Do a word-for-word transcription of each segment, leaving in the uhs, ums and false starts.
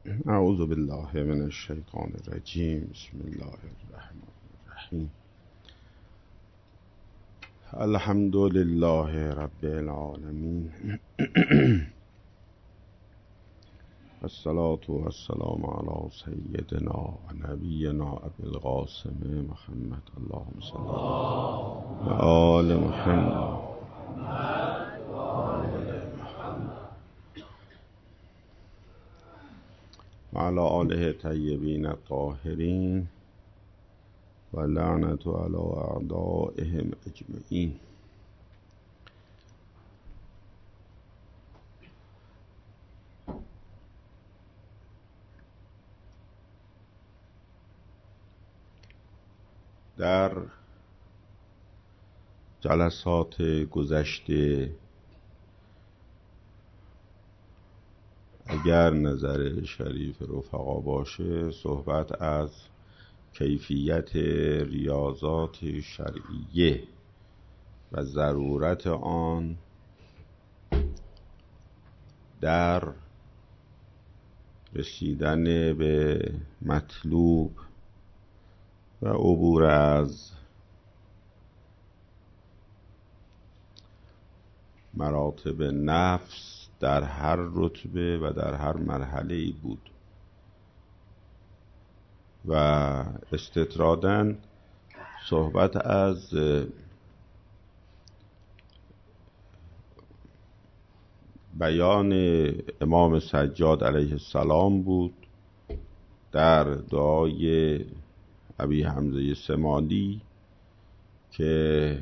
اعوذ بالله من الشیطان الرجیم. بسم الله الرحمن الرحیم. الحمد لله رب العالمین الصلاة والسلام علی سیدنا و نبینا ابی القاسم محمد. اللهم صل و آل محمد و علی آله طیبین الطاهرین و لعنت علی اعدائهم اجمعین. در جلسات گذشته اگر نظر شریف رفقا باشه صحبت از کیفیت ریاضات شرعیه و ضرورت آن در رسیدن به مطلوب و عبور از مراتب نفس در هر رتبه و در هر مرحله ای بود و استطراداً صحبت از بیان امام سجاد علیه السلام بود در دعای ابی حمزه سمالی که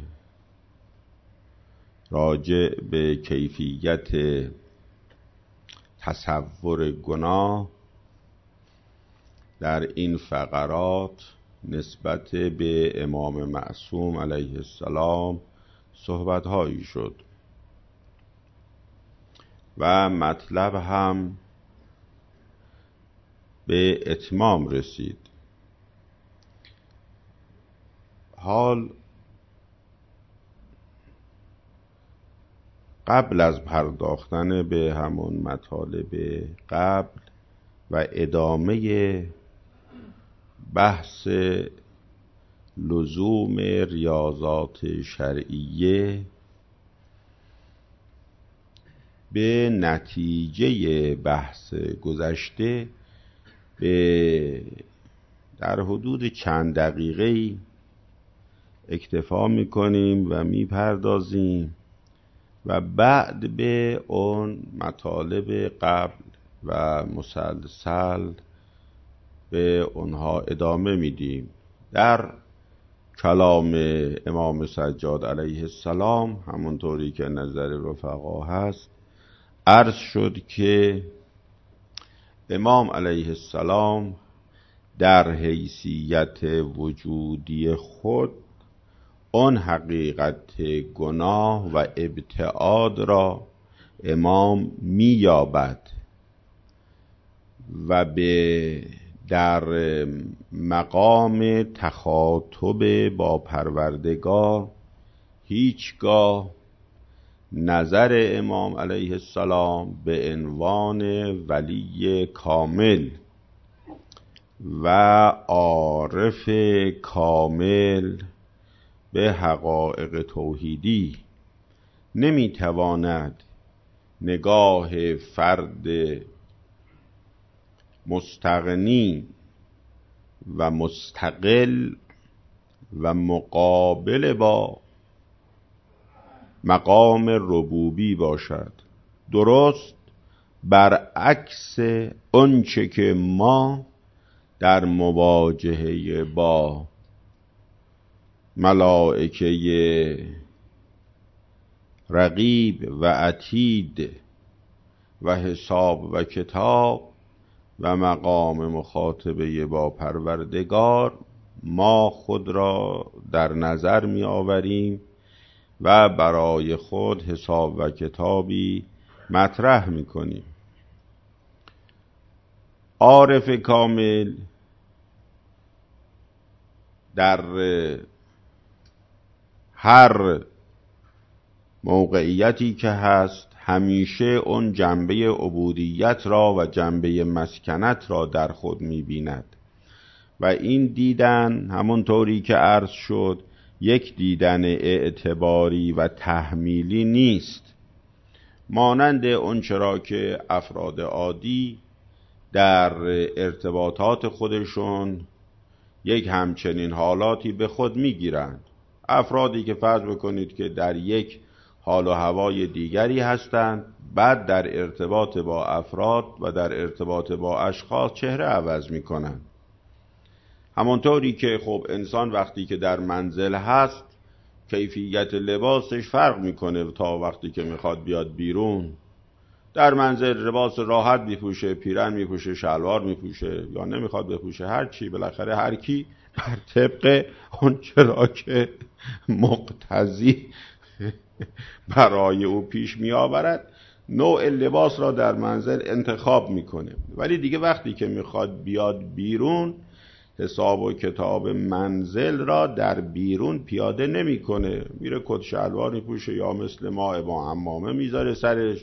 راجع به کیفیت تصور گناه در این فقرات نسبت به امام معصوم علیه السلام صحبت‌هایی شد و مطلب هم به اتمام رسید. حال قبل از پرداختن به همون مطالب قبل و ادامه بحث لزوم ریاضات شرعیه به نتیجه بحث گذشته به در حدود چند دقیقه اکتفا میکنیم و میپردازیم و بعد به اون مطالب قبل و مسلسل به اونها ادامه میدیم. در کلام امام سجاد علیه السلام همونطوری که نظر رفقا هست عرض شد که امام علیه السلام در حیثیت وجودی خود آن حقیقت گناه و ابتعاد را امام می‌یابد و به در مقام تخاطب با پروردگار هیچگاه نظر امام علیه السلام به عنوان ولی کامل و عارف کامل به حقایق توحیدی نمیتواند نگاه فرد مستغنی و مستقل و مقابل با مقام ربوبی باشد. درست برعکس آنچه که ما در مواجهه با ملائکه رقیب و عتید و حساب و کتاب و مقام مخاطبه با پروردگار ما خود را در نظر می آوریم و برای خود حساب و کتابی مطرح می کنیم. عارف کامل در هر موقعیتی که هست، همیشه اون جنبه عبودیت را و جنبه مسکنت را در خود می‌بیند و این دیدن همونطوری که عرض شد یک دیدن اعتباری و تحمیلی نیست، مانند اون چرا که افراد عادی در ارتباطات خودشون یک همچنین حالاتی به خود میگیرند. افرادی که فرض بکنید که در یک حال و هوای دیگری هستند، بعد در ارتباط با افراد و در ارتباط با اشخاص چهره عوض میکنند. همونطوری که خب انسان وقتی که در منزل هست کیفیت لباسش فرق میکنه تا وقتی که میخواد بیاد بیرون. در منزل لباس راحت میپوشه، پیرن میپوشه، شلوار میپوشه یا نمیخواد بپوشه، هر چی، بالاخره هر کی بر طبق اون چرا که مقتضی برای او پیش میآورد نوع لباس را در منزل انتخاب میکنه. ولی دیگه وقتی که میخواد بیاد بیرون حساب و کتاب منزل را در بیرون پیاده نمیکنه، میره کت شلوار میپوشه یا مثل ما با عمامه میذاره سرش.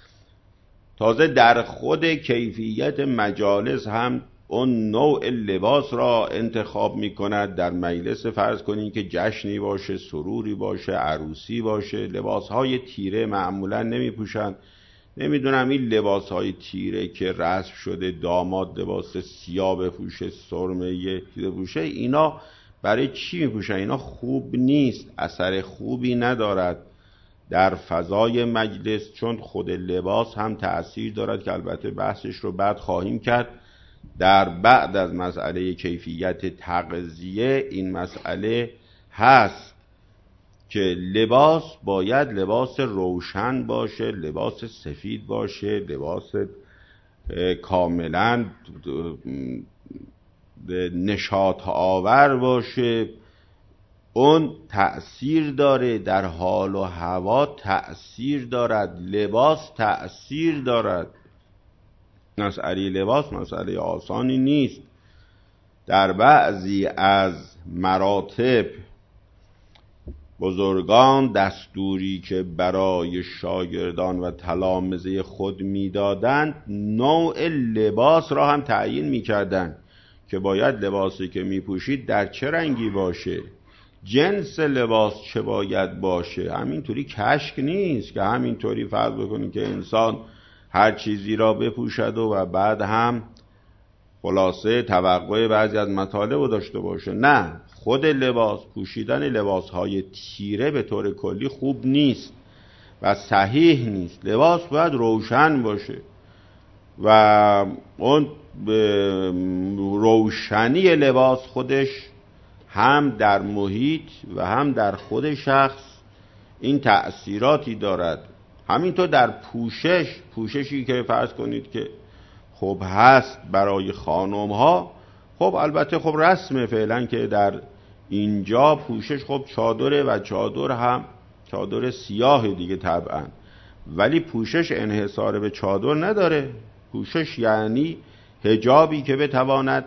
تازه در خود کیفیت مجالس هم اون نوع لباس را انتخاب میکند. در مجلس فرض کنین که جشنی باشه، سروری باشه، عروسی باشه، لباسهای تیره معمولا نمیپوشن. نمیدونم این لباسهای تیره که رسم شده داماد لباس سیاه بپوشه، سرمه بپوشه، اینا برای چی میپوشن؟ اینا خوب نیست، اثر خوبی ندارد در فضای مجلس، چون خود لباس هم تأثیر دارد که البته بحثش رو بعد خواهیم کرد. در بعد از مسئله کیفیت تغذیه این مسئله هست که لباس باید لباس روشن باشه، لباس سفید باشه، لباس کاملا نشاط آور باشه. اون تأثیر داره، در حال و هوا تأثیر دارد، لباس تأثیر دارد. مسئله لباس مسئله آسانی نیست. در بعضی از مراتب بزرگان دستوری که برای شاگردان و تلامذه خود میدادند نوع لباس را هم تعیین میکردند که باید لباسی که میپوشید در چه رنگی باشه، جنس لباس چه باید باشه. همینطوری کشک نیست که همینطوری فرض بکنید که انسان هر چیزی را بپوشد و بعد هم خلاصه توقع بعضی از مطالب رو داشته باشه. نه، خود لباس، پوشیدن لباسهای تیره به طور کلی خوب نیست و صحیح نیست. لباس باید روشن باشه و اون روشنی لباس خودش هم در محیط و هم در خود شخص این تأثیراتی دارد. همینطور در پوشش، پوششی که فرض کنید که خب هست برای خانم ها، خب البته خب رسمه فعلا که در اینجا پوشش خب چادره و چادر هم چادر سیاه دیگه طبعا، ولی پوشش انحصار به چادر نداره. پوشش یعنی حجابی که بتواند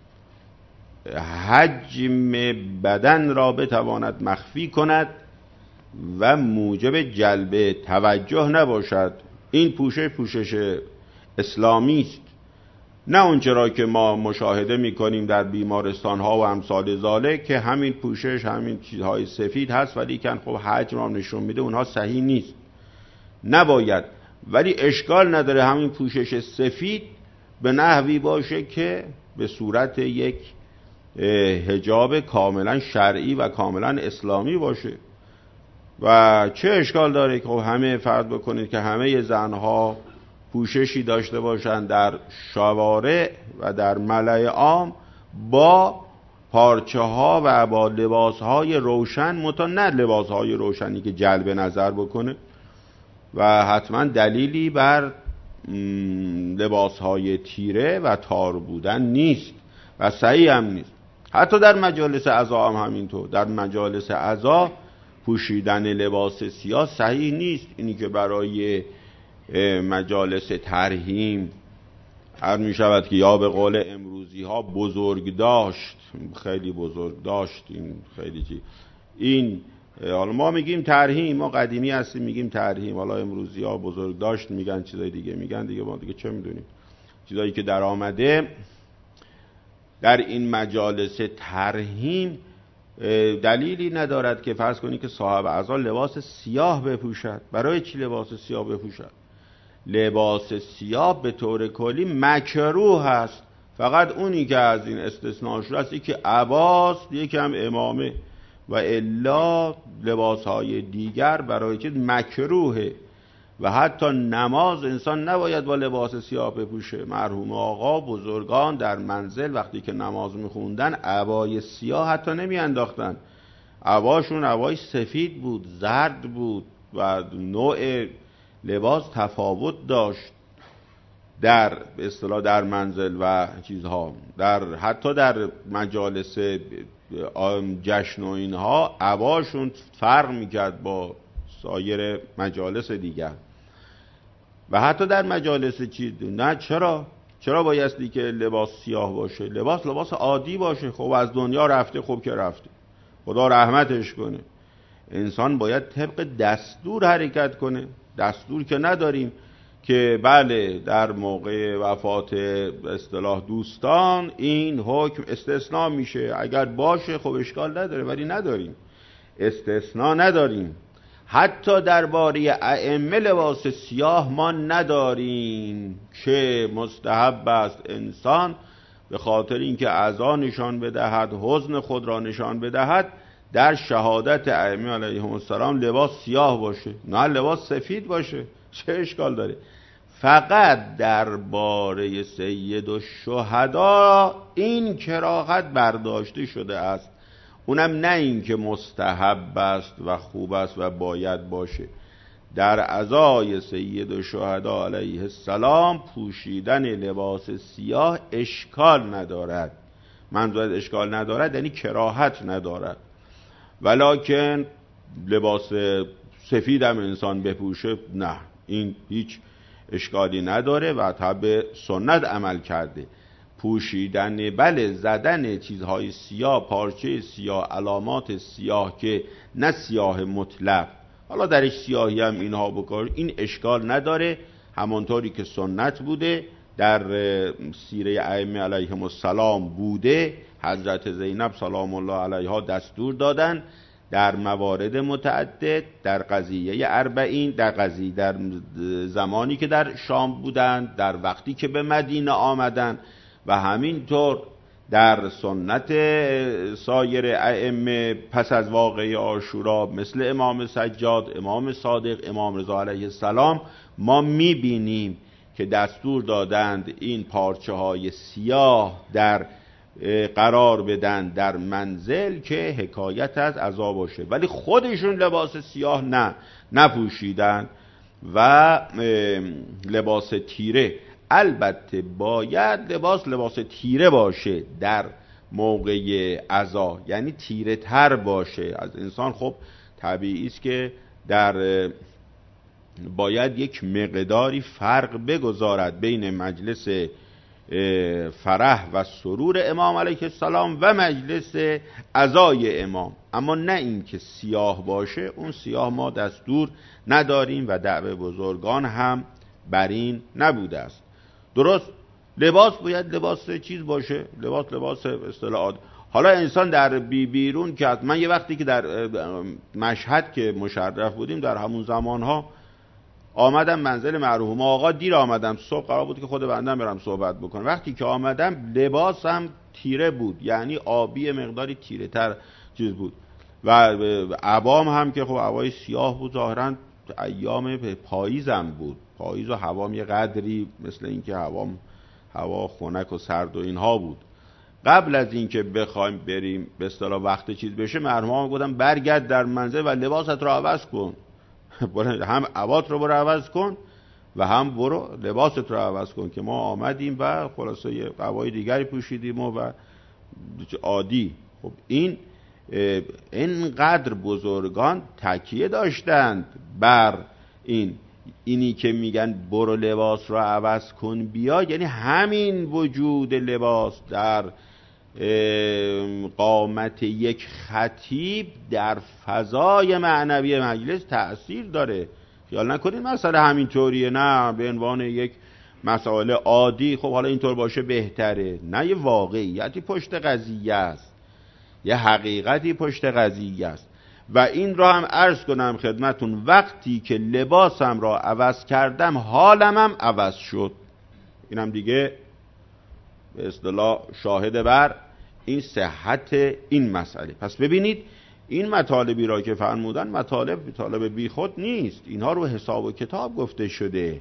حجم بدن را بتواند مخفی کند و موجب جلب توجه نباشد. این پوشش پوشش اسلامی است، نه اونچرا که ما مشاهده میکنیم در بیمارستان ها و امثال ذالک که همین پوشش همین چیزهای سفید هست ولی کن خب حجم را نشون میده، اونها صحیح نیست، نباید. ولی اشکال نداره همین پوشش سفید به نحوی باشه که به صورت یک حجاب کاملا شرعی و کاملا اسلامی باشه. و چه اشکال داره که خب همه فرض بکنید که همه زنها پوششی داشته باشند در شوارع و در ملأ عام با پارچه ها و با لباس های روشن، متا نه لباس های روشنی که جلب نظر بکنه و حتما دلیلی بر لباس های تیره و تار بودن نیست و صحیح هم نیست. حتی در مجالس عزا هم همینطور. در مجالس عزا پوشیدن لباس سیاه صحیح نیست. اینی که برای مجالس ترحیم عرض می شود که یا به قول امروزی ها بزرگ داشت، خیلی بزرگ داشت، این خیلی چی، این حالا ما میگیم ترحیم، ما قدیمی هستیم میگیم ترحیم، حالا امروزی ها بزرگ داشت میگن چیزای دیگه میگن دیگه، ما دیگه چه میدونیم. چیزایی که در آمده در این مجالس ترحیم دلیلی ندارد که فرض کنی که صاحب عزا لباس سیاه بپوشد. برای چی لباس سیاه بپوشد؟ لباس سیاه به طور کلی مکروه هست، فقط اونی که از این استثناء شده است که عباست، یکم امامه، و الا لباس های دیگر برای چیز مکروهه. و حتی نماز انسان نباید با لباس سیاه بپوشه. مرحوم آقا بزرگان در منزل وقتی که نماز میخوندن عبای سیاه حتی نمی انداختن، عباشون عبای سفید بود، زرد بود و نوع لباس تفاوت داشت در به اصطلاح در منزل و چیزها. در حتی در مجالس جشن و اینها عباشون فرق میکرد با سایر مجالس دیگر. و حتی در مجالس چیز نه، چرا چرا بایستی که لباس سیاه باشه؟ لباس لباس عادی باشه. خب از دنیا رفته، خب که رفته، خدا رحمتش کنه. انسان باید طبق دستور حرکت کنه. دستور که نداریم که بله در موقع وفات اصطلاح دوستان این حکم استثناء میشه، اگر باشه خب اشکال نداره، ولی نداریم، استثناء نداریم. حتی درباره ائمه لباس سیاه ما نداریم که مستحب است انسان به خاطر اینکه عزا نشان بدهد، حزن خود را نشان بدهد، در شهادت ائمه علیهم السلام لباس سیاه باشه، نه لباس سفید باشه. چه اشکال داره؟ فقط درباره سید الشهدا این کراهت برداشته شده است، اونم نه این که مستحب است و خوب است و باید باشه. در عزای سید الشهدا علیه السلام پوشیدن لباس سیاه اشکال ندارد. منظور اشکال ندارد یعنی کراهت ندارد، ولکن لباس سفید هم انسان بپوشه نه، این هیچ اشکالی نداره و طبع سنت عمل کرده. پوشیدن بله زدن چیزهای سیاه، پارچه سیاه، علامات سیاه که نه سیاه مطلق، حالا درش سیاهی هم اینها بکار، این اشکال نداره. همانطوری که سنت بوده در سیره ائمه علیهم السلام بوده، حضرت زینب سلام الله علیها دستور دادن در موارد متعدد، در قضیه اربعین، در قضیه در زمانی که در شام بودند، در وقتی که به مدینه آمدند، و همینطور در سنت سایر ائمه پس از واقعه عاشورا مثل امام سجاد، امام صادق، امام رضا علیه السلام ما میبینیم که دستور دادند این پارچه های سیاه در قرار بدن در منزل که حکایت از عزا باشه، ولی خودشون لباس سیاه نه نپوشیدن و لباس تیره. البته باید لباس لباس تیره باشه در موقع عزا، یعنی تیره تر باشه از انسان. خب طبیعی است که در باید یک مقداری فرق بگذارد بین مجلس فرح و سرور امام علیه السلام و مجلس عزای امام، اما نه این که سیاه باشه. اون سیاه ما دستور نداریم و دعوه بزرگان هم بر این نبوده است. درست لباس باید لباس چیز باشه، لباس لباس اصطلاحات. حالا انسان در بی بیرون که من یه وقتی که در مشهد که مشرف بودیم در همون زمانها آمدم منزل مرحوم آقا، دیر آمدم، صبح قرار بود که خود بندم برم صحبت بکنم. وقتی که آمدم لباسم تیره بود، یعنی آبی مقداری تیره تر چیز بود و عبام هم که خب عبای سیاه بود، ظاهرا ایام پاییزم بود، پاییز و هوام یه قدری مثل این که هوام هوا خنک و سرد و اینها بود. قبل از این که بخوایم بریم به اصطلاح وقت چیز بشه، مرحوم گفتم برگرد در منزل و لباست رو عوض کن، هم عبات رو برو عوض کن و هم برو لباست رو عوض کن، که ما آمدیم و خلاصه یه قبای دیگری پوشیدیم و عادی. خب این اینقدر بزرگان تکیه داشتند بر این اینی که میگن برو لباس رو عوض کن بیا، یعنی همین وجود لباس در قامت یک خطیب در فضای معنوی مجلس تأثیر داره. خیال نکنید مسئله همینطوریه، نه به عنوان یک مسائل عادی خب حالا اینطور باشه بهتره. نه، یه واقعیتی پشت قضیه است، یه حقیقتی پشت قضیه است. و این را هم عرض کنم خدمتون، وقتی که لباسم را عوض کردم حالم هم عوض شد. اینم دیگه به اصطلاح شاهد بر این صحت این مسئله. پس ببینید این مطالبی را که فرمودن مطالب مطالب بی خود نیست، اینها رو حساب و کتاب گفته شده.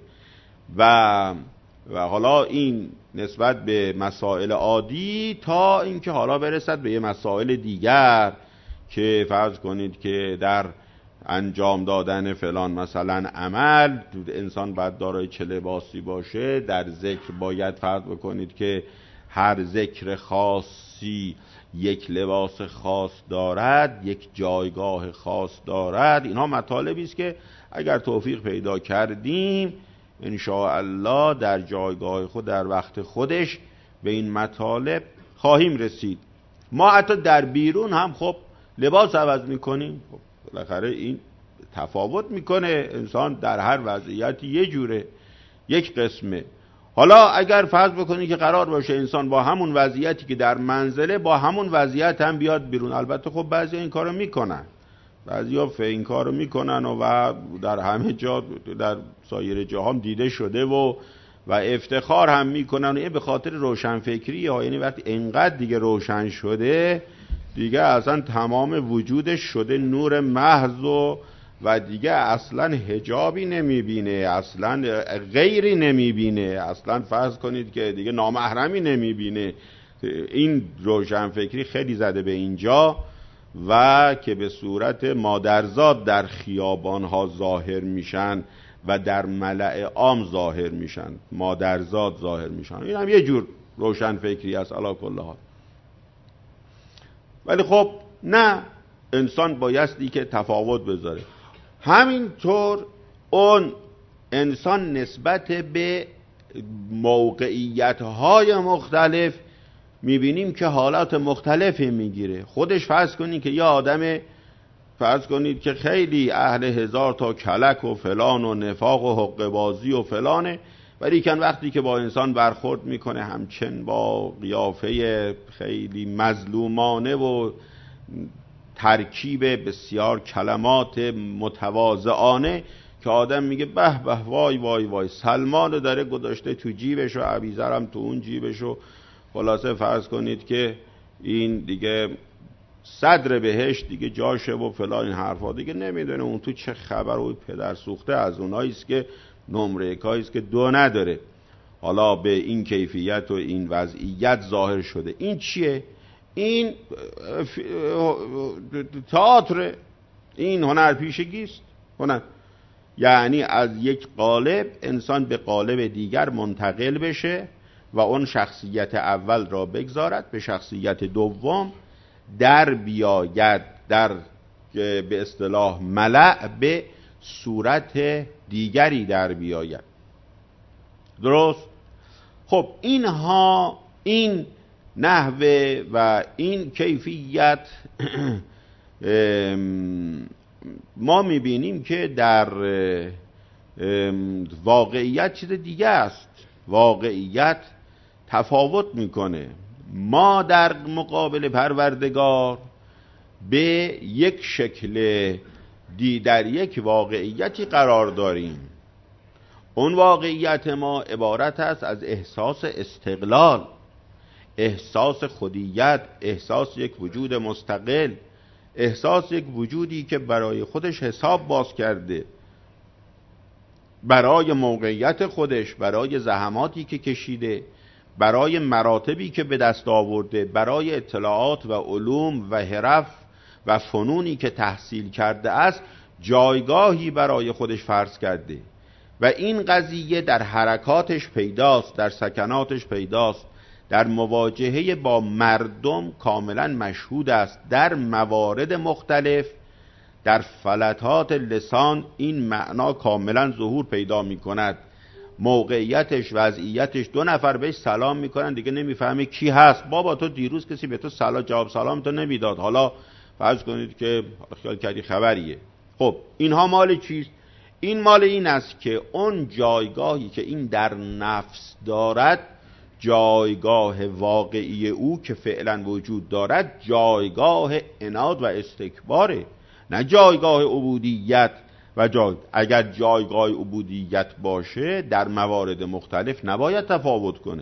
و و حالا این نسبت به مسائل عادی تا اینکه حالا برسد به یه مسائل دیگر که فرض کنید که در انجام دادن فلان مثلا عمل انسان باید دارای چه لباسی باشه. در ذکر باید فرض بکنید که هر ذکر خاصی یک لباس خاص دارد، یک جایگاه خاص دارد. اینها مطالبی است که اگر توفیق پیدا کردیم ان شاء الله در جایگاه خود در وقت خودش به این مطالب خواهیم رسید. ما حتی در بیرون هم خب لباس عوض میکنیم. خب بالاخره این تفاوت میکنه، انسان در هر وضعیتی یه جوره، یک قسمه. حالا اگر فرض بکنی که قرار باشه انسان با همون وضعیتی که در منزله با همون وضعیت هم بیاد بیرون، البته خب بعضی این کارو میکنن، بعضیا این کارو میکنن و, و در همه جا در سایر جهان دیده شده و و افتخار هم میکنن. و این به خاطر روشنفکری ها، یعنی وقتی انقدر دیگه روشن شده دیگه اصلا تمام وجودش شده نور محض و و دیگه اصلا حجابی نمیبینه، اصلا غیری نمیبینه، اصلا فرض کنید که دیگه نامحرمی نمیبینه. این روشنفکری خیلی زده به اینجا و که به صورت مادرزاد در خیابانها ظاهر میشن و در ملأ عام ظاهر میشن، مادرزاد ظاهر میشن. این هم یه جور روشنفکری است علی کل حال. ولی خب نه، انسان بایستی که تفاوت بذاره. همینطور اون انسان نسبت به موقعیت‌های مختلف میبینیم که حالات مختلفی میگیره. خودش فرض کنید که یه آدم فرض کنید که خیلی اهل هزار تا کلک و فلان و نفاق و حقه بازی و فلانه، ولی کن وقتی که با انسان برخورد میکنه همچن با قیافه خیلی مظلومانه و ترکیب بسیار کلمات متواضعانه که آدم میگه به به وای وای وای، سلمان داره گذاشته تو جیبش و ابیذرم تو اون جیبش و خلاصه فرض کنید که این دیگه صدر بهش دیگه جاشه و فلان این حرفا، دیگه نمیدونه اون تو چه خبر و پدر سوخته از اوناییست که نمره کاییست که دو نداره. حالا به این کیفیت و این وضعیت ظاهر شده. این چیه؟ این تئاتر، این هنرپیشگیست. هنر یعنی از یک قالب انسان به قالب دیگر منتقل بشه و اون شخصیت اول را بگذارد به شخصیت دوم در بیاید، در به اصطلاح ملأ به صورت دیگری در بیاید. درست؟ خب اینها، این نحوه و این کیفیت ما میبینیم که در واقعیت چیز دیگه است. واقعیت تفاوت میکنه. ما در مقابل پروردگار به یک شکل دی در یک واقعیتی قرار داریم. اون واقعیت ما عبارت است از احساس استقلال، احساس خودیت، احساس یک وجود مستقل، احساس یک وجودی که برای خودش حساب باز کرده، برای موقعیت خودش، برای زحماتی که کشیده، برای مراتبی که به دست آورده، برای اطلاعات و علوم و حرف و فنونی که تحصیل کرده است جایگاهی برای خودش فرض کرده و این قضیه در حرکاتش پیداست، در سکناتش پیداست، در مواجهه با مردم کاملا مشهود است. در موارد مختلف در فلتات لسان این معنا کاملا ظهور پیدا می کند. موقعیتش، وضعیتش، دو نفر بهش سلام میکنن دیگه نمیفهمه کی هست. بابا تو دیروز کسی به تو سلام جواب سلام تو نمیداد، حالا فرض کنید که خیال کردی خبریه. خب اینها مال چیست؟ این مال این است که اون جایگاهی که این در نفس دارد، جایگاه واقعی او که فعلا وجود دارد، جایگاه عناد و استکباره، نه جایگاه عبودیت. و جای... اگر جایگاه عبودیت باشه در موارد مختلف نباید تفاوت کنه.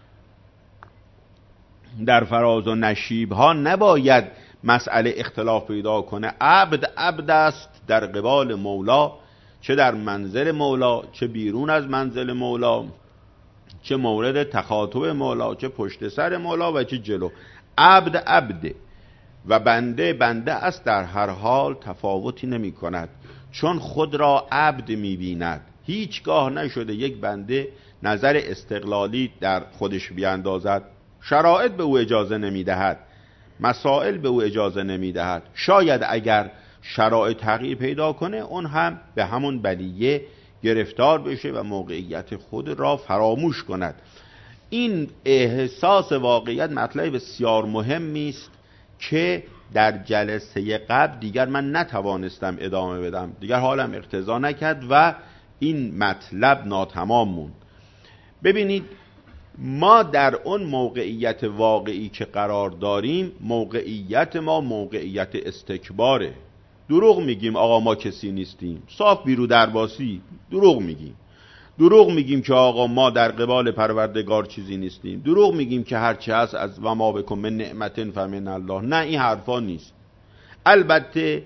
در فراز و نشیب ها نباید مسئله اختلاف پیدا کنه. عبد عبد است در قبال مولا، چه در منزل مولا، چه بیرون از منزل مولا، چه مورد تخاطب مولا، چه پشت سر مولا و چه جلو. عبد عبده و بنده بنده است، در هر حال تفاوتی نمی کند، چون خود را عبد می بیند. هیچگاه نشده یک بنده نظر استقلالی در خودش بیاندازد. شرایط به او اجازه نمی دهد، مسائل به او اجازه نمی دهد. شاید اگر شرایط تغییر پیدا کنه اون هم به همون بلیه گرفتار بشه و موقعیت خود را فراموش کند. این احساس واقعیت مطلب بسیار مهمی است که در جلسه قبل دیگر من نتوانستم ادامه بدم، دیگر حالم اقتضا نکرد و این مطلب ناتمام موند. ببینید ما در اون موقعیت واقعی که قرار داریم، موقعیت ما موقعیت استکباره. دروغ میگیم آقا ما کسی نیستیم، صاف بیرو درباسی دروغ میگیم. دروغ میگیم که آقا ما در قبال پروردگار چیزی نیستیم. دروغ میگیم که هرچی هست از و ما بکن من نعمت فمن الله. نه، این حرفا نیست. البته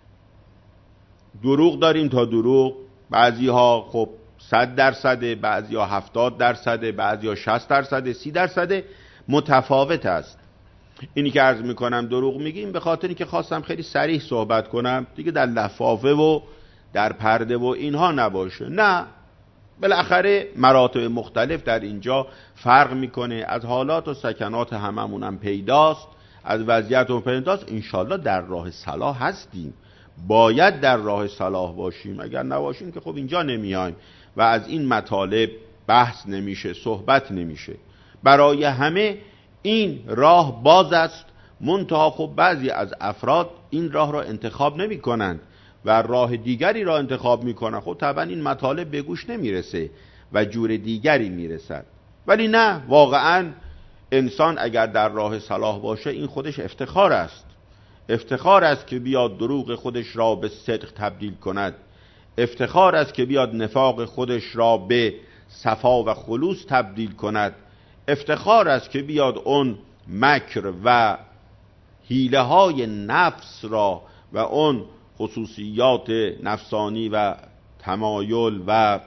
دروغ داریم تا دروغ، بعضی ها خب صد درصده، بعضی ها هفتاد درصده، بعضی ها شصت درصده، سی درصده، متفاوت است. اینی که عرض میکنم دروغ میگیم به خاطری که خواستم خیلی صریح صحبت کنم دیگه، در لفافه و در پرده و اینها نباشه. نه، بالاخره مراتب مختلف در اینجا فرق میکنه، از حالات و سکنات هممون هم پیداست، از وضعیت و پیداست. انشالله در راه صلاح هستیم، باید در راه صلاح باشیم، اگر نباشیم که خب اینجا نمیایم و از این مطالب بحث نمیشه، صحبت نمیشه. برای همه این راه باز است، منتها خب بعضی از افراد این راه را انتخاب نمی کنند و راه دیگری را انتخاب می کنند. خب طبعا این مطالب به گوش نمیرسه و جور دیگری میرسد. ولی نه، واقعا انسان اگر در راه صلاح باشه این خودش افتخار است. افتخار است که بیاد دروغ خودش را به صدق تبدیل کند. افتخار است که بیاد نفاق خودش را به صفا و خلوص تبدیل کند. افتخار است که بیاد اون مکر و حیله های نفس را و اون خصوصیات نفسانی و تمایل و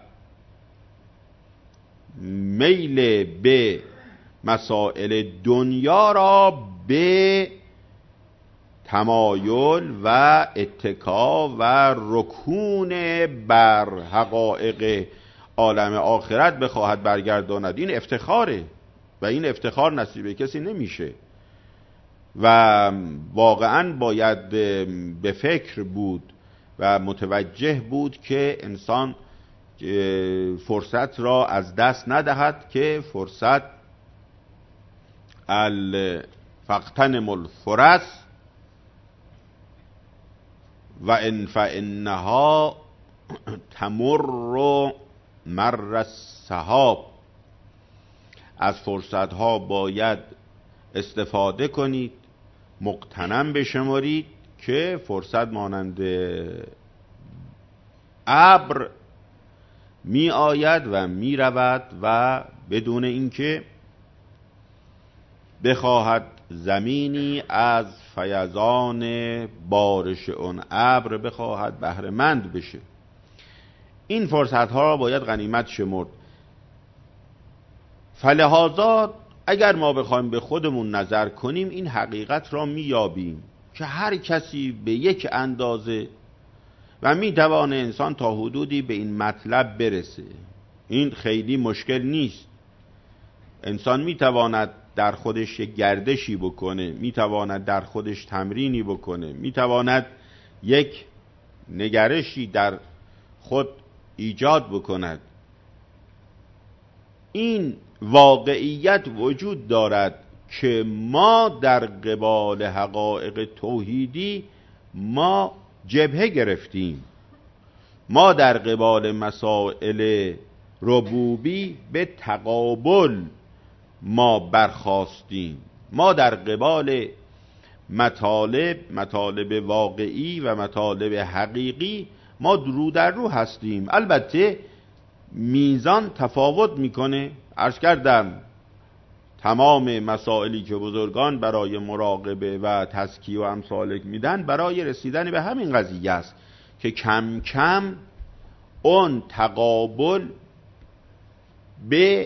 میل به مسائل دنیا را به تمایل و اتکا و رکون بر حقایق عالم آخرت بخواهد برگرداند. این افتخاره و این افتخار نصیب کسی نمیشه و واقعا باید به فکر بود و متوجه بود که انسان فرصت را از دست ندهد، که فرصت الفقتنم الفرص و ان فانها تمر مر السحاب. از فرصت ها باید استفاده کنید، مغتنم بشمارید که فرصت مانند ابر می آید و می رود و بدون اینکه بخواهد زمینی از فیضان بارش اون ابر بخواهد بهره مند بشه. این فرصت ها را باید غنیمت شمرد. فلهذا اگر ما بخوایم به خودمون نظر کنیم این حقیقت را میابیم که هر کسی به یک اندازه و میتوانه انسان تا حدودی به این مطلب برسه. این خیلی مشکل نیست. انسان میتواند در خودش یک گردشی بکنه، میتواند در خودش تمرینی بکنه، میتواند یک نگرشی در خود ایجاد بکند این واقعیت وجود دارد که ما در قبال حقایق توحیدی ما جبهه گرفتیم، ما در قبال مسائل ربوبی به تقابل ما برخاستیم، ما در قبال مطالب مطالب واقعی و مطالب حقیقی ما رو در رو هستیم. البته میزان تفاوت میکنه. عرض کردم تمام مسائلی که بزرگان برای مراقبه و تزکیه و امثالک میدن برای رسیدن به همین قضیه است که کم کم اون تقابل به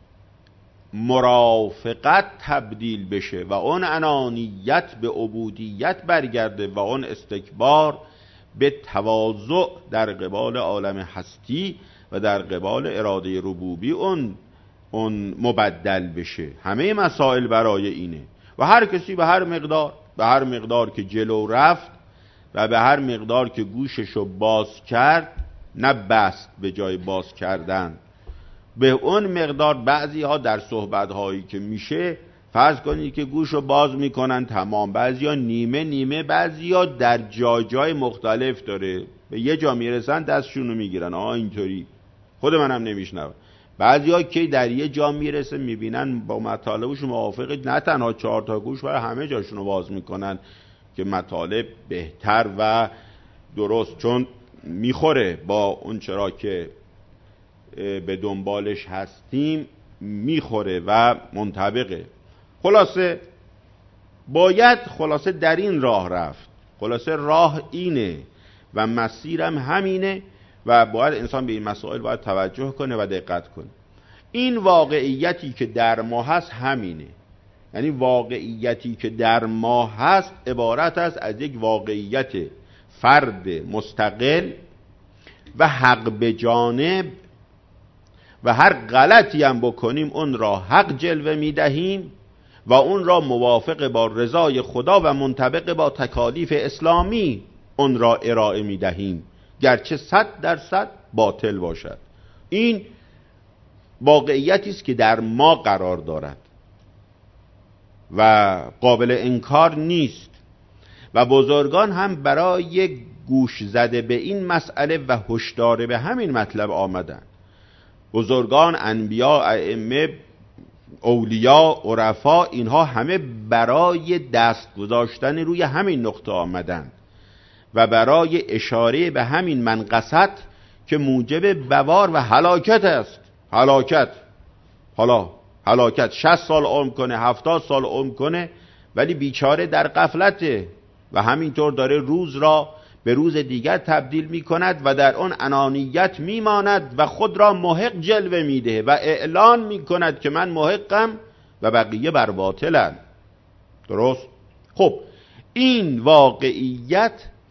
مرافقت تبدیل بشه و اون انانیت به عبودیت برگرده و اون استکبار به تواضع در قبال عالم هستی و در قبال اراده ربوبی اون اون مبدل بشه. همه مسائل برای اینه و هر کسی به هر مقدار به هر مقدار که جلو رفت و به هر مقدار که گوششو باز کرد، نه بست به جای باز کردن، به اون مقدار بعضی ها در صحبت هایی که میشه فرض کنید که گوشو باز میکنن تمام، بعضی ها نیمه نیمه، بعضی ها در جای جای مختلف داره، به یه جا میرسن دستشونو میگیرن آه اینطوری، خود منم نمیشنوم. بعضی ها که در یه جا میرسه میبینن با مطالبش موافقی، نه تنها چهار تا گوش برای همه جاشونو باز میکنن که مطالب بهتر و درست، چون میخوره با اون چرا که به دنبالش هستیم میخوره و منطبقه. خلاصه باید خلاصه در این راه رفت، خلاصه راه اینه و مسیرم همینه و باید انسان به این مسائل باید توجه کنه و دقت کنه. این واقعیتی که در ما هست همینه، یعنی واقعیتی که در ما هست عبارت است از یک واقعیت فرد مستقل و حق به جانب و هر غلطی هم بکنیم اون را حق جلوه میدهیم و اون را موافق با رضای خدا و منطبق با تکالیف اسلامی اون را ارائه میدهیم، گرچه صد درصد باطل باشد. این واقعیتی است که در ما قرار دارد و قابل انکار نیست و بزرگان هم برای گوش زده به این مسئله و هشدار به همین مطلب آمدن. بزرگان، انبیا، ائمه، اولیا، عرفا، اینها همه برای دست گذاشتن روی همین نقطه آمدن و برای اشاره به همین منقصت که موجب بوار و هلاکت است. هلاکت حالا هلاکت شصت سال عمر کنه، هفتاد سال عمر کنه ولی بیچاره در غفلته و همینطور داره روز را به روز دیگر تبدیل می کند و در آن انانیت می ماند و خود را محق جلوه می ده و اعلان می کند که من محقم و بقیه بر باطلن. درست؟ خب این واقعیت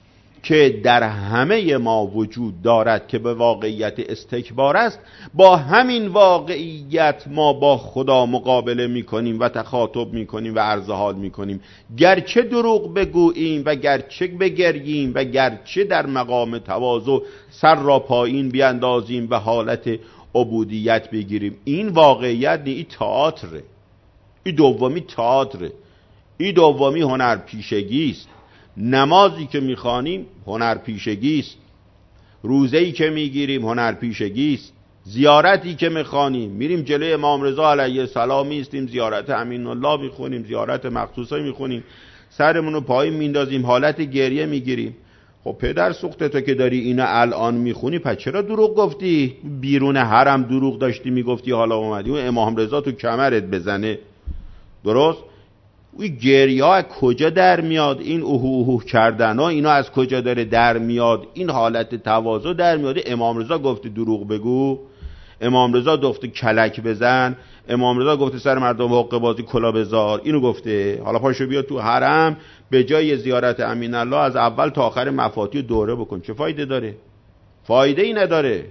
که در همه ما وجود دارد که به واقعیت استکبار است، با همین واقعیت ما با خدا مقابله میکنیم و تخاطب میکنیم و عرض حال میکنیم، گرچه دروغ بگوییم و گرچه بگریم و گرچه در مقام تواضع سر را پایین بیاندازیم و حالت عبودیت بگیریم. این واقعیت نه، این تئاتره، این دومی تئاتره، این دومی هنر پیشگی است. نمازی که میخوانیم هنر پیشگی است، روزه‌ای که میگیریم هنر پیشگی است، زیارتی که میخوانیم میریم جلوی امام رضا علیه السلام میستیم، زیارت امین الله میخونیم، زیارت مخصوصه میخونیم، سرمون رو پایین میندازیم، حالت گریه میگیریم. خب پدر سوخته تو که داری اینا الان میخونی، پس چرا دروغ گفتی؟ بیرون حرم دروغ داشتی میگفتی، حالا اومدی و امام رضا تو کمرت بزنه. درست؟ این گریه ها از کجا در میاد؟ این اوه اوه کردن ها اینا از کجا داره در میاد؟ این حالت تواضع در میاد. امام رضا گفته دروغ بگو، امام رضا گفته کلک بزن، امام رضا گفته سر مردم حق بازی کلا بذار، اینو گفته. حالا پاشو بیا تو حرم به جای زیارت امین الله از اول تا آخر مفاتیح دوره بکن. چه فایده داره؟ فایده ای نداره.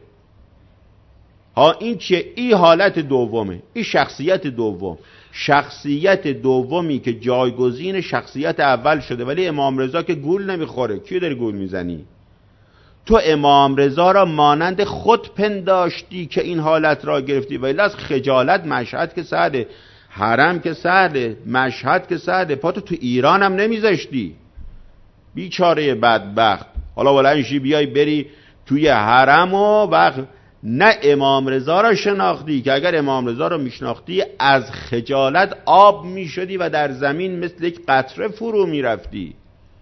ها این چه؟ این حالت دومه، این شخصیت دوم، شخصیت دومی که جایگزین شخصیت اول شده. ولی امام رضا که گول نمیخوره. کی داری گول میزنی؟ تو امام رضا را مانند خود پنداشتی که این حالت را گرفتی. ولی از خجالت مشهد که سهله، حرم که سهله، مشهد که سهله، پاتو تو ایران هم نمیذاشتی. بیچاره بدبخت. حالا بلنشی بیای بری توی حرم و وقت نه امام رضا را شناختی که اگر امام رضا را میشناختی از خجالت آب میشدی و در زمین مثل یک قطره فرو میرفتی.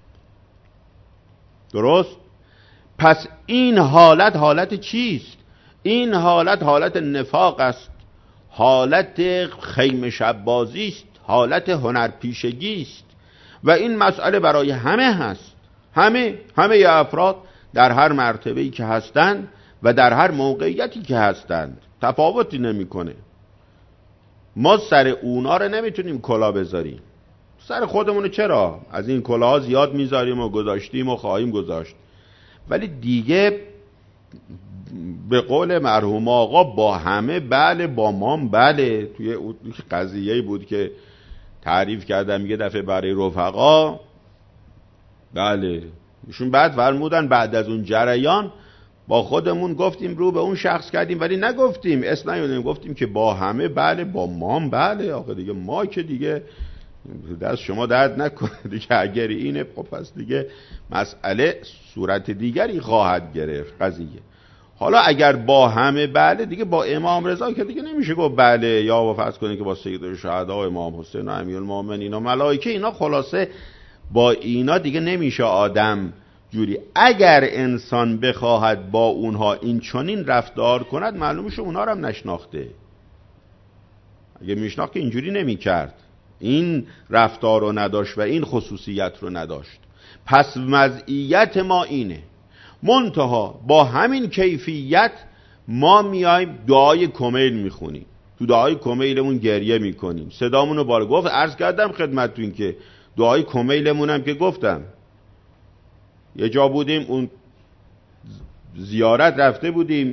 درست؟ پس این حالت حالت چیست؟ این حالت حالت نفاق است، حالت خیمه شب بازی است، حالت هنرپیشگی است. و این مسئله برای همه هست، همه همه افراد در هر مرتبه‌ای که هستند و در هر موقعیتی که هستند تفاوتی نمیکنه. ما سر اونا رو نمیتونیم کلا بذاریم، سر خودمونو چرا از این کلاها زیاد میذاریم و گذاشتیم و خواهیم گذاشت. ولی دیگه به قول مرحوم آقا با همه بله، با مام بله. توی قضیه بود که تعریف کردم یه دفعه برای رفقا، بله ایشون بعد فرمودن بعد از اون جریان با خودمون گفتیم رو به اون شخص کردیم ولی نگفتیم اسم نیاوردیم، گفتیم که با همه بله، با مام بله. آقا دیگه ما که دیگه دست شما درد نکنه دیگه، اگر اینه خب پس دیگه مسئله صورت دیگری خواهد گرفت قضیه. حالا اگر با همه بله دیگه با امام رضا که دیگه نمیشه گفت بله، یا با فرض کنید که با سید الشهدا امام حسین و امیرالمومنین و ملائکه اینا، خلاصه با اینا دیگه نمیشه آدم جوری. اگر انسان بخواهد با اونها این چنین رفتار کند معلومه اونها رو هم نشناخته. اگه میشناخت که اینجوری نمیکرد، این رفتار رو نداشت و این خصوصیت رو نداشت. پس مزیت ما اینه، منتها با همین کیفیت ما میایم دعای کمیل میخونیم، تو دعای کمیلمون گریه میکنیم، صدامون رو بالا. گفت عرض کردم خدمتتون که دعای کمیلمون هم که گفتم یه جا بودیم اون زیارت رفته بودیم،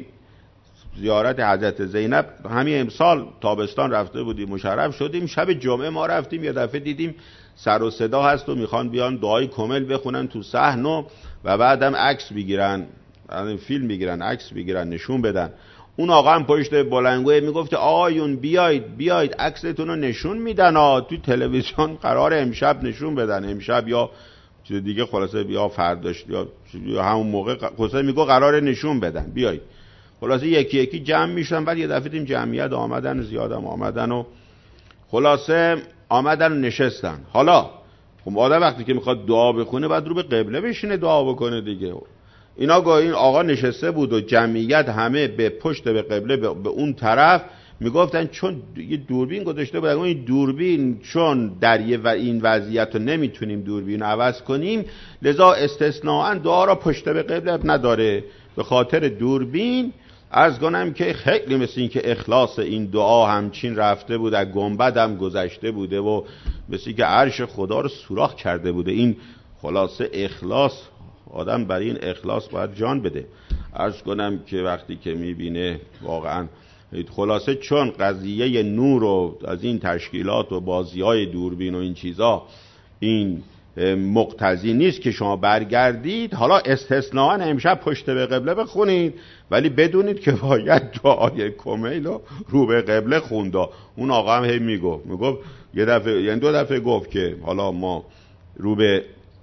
زیارت حضرت زینب همین امسال تابستان رفته بودیم، مشرف شدیم. شب جمعه ما رفتیم، یه دفعه دیدیم سر و صدا هست و میخوان بیان دعای کمیل بخونن تو صحن و بعدم عکس بگیرن، فیلم بگیرن، عکس بگیرن، نشون بدن. اون آقا هم پشت بلندگوی میگفت آقایون بیاید بیاید عکستون رو نشون میدن ها، تو تلویزیون قرار امشب نشون بدن، امشب یا چیز دیگه، خلاصه یا فرداش یا همون موقع خلاصه میگه قرار نشون بدن بیاید. خلاصه یکی یکی جمع میشن، بعد یه دفعه دیدیم جمعیت آمدن، زیادم آمدن و خلاصه آمدن و نشستن. حالا خب آدم وقتی که میخواد دعا بخونه بعد رو به قبله بشینه دعا بکنه دیگه. اینا گاه این آقا نشسته بود و جمعیت همه به پشت به قبله به اون طرف میگفتن، چون یه دوربین گذاشته بودن، این دوربین چون در یه و این وضعیت رو نمیتونیم دوربین عوض کنیم لذا استثناءً دعا را پشت به قبله نداره، به خاطر دوربین. عرض کنم که خیلی مثل این که اخلاص این دعا همچین رفته بود، از گنبد هم گذشته بوده و مثل این که عرش خدا رو سوراخ کرده بوده. این خلاصه اخلاص، آدم برای این اخلاص باید جان بده. عرض کنم که وقتی که میبینه واقعا خلاصه چون قضیه نور و از این تشکیلات و بازی‌های دوربین و این چیزا این مقتضی نیست که شما برگردید، حالا استثناءً امشب پشت به قبله بخونید، ولی بدونید که باید دعای کمیل رو رو به قبله خوندا. اون آقا هم هی میگفت میگفت یه دفعه یعنی دو دفعه گفت که حالا ما رو به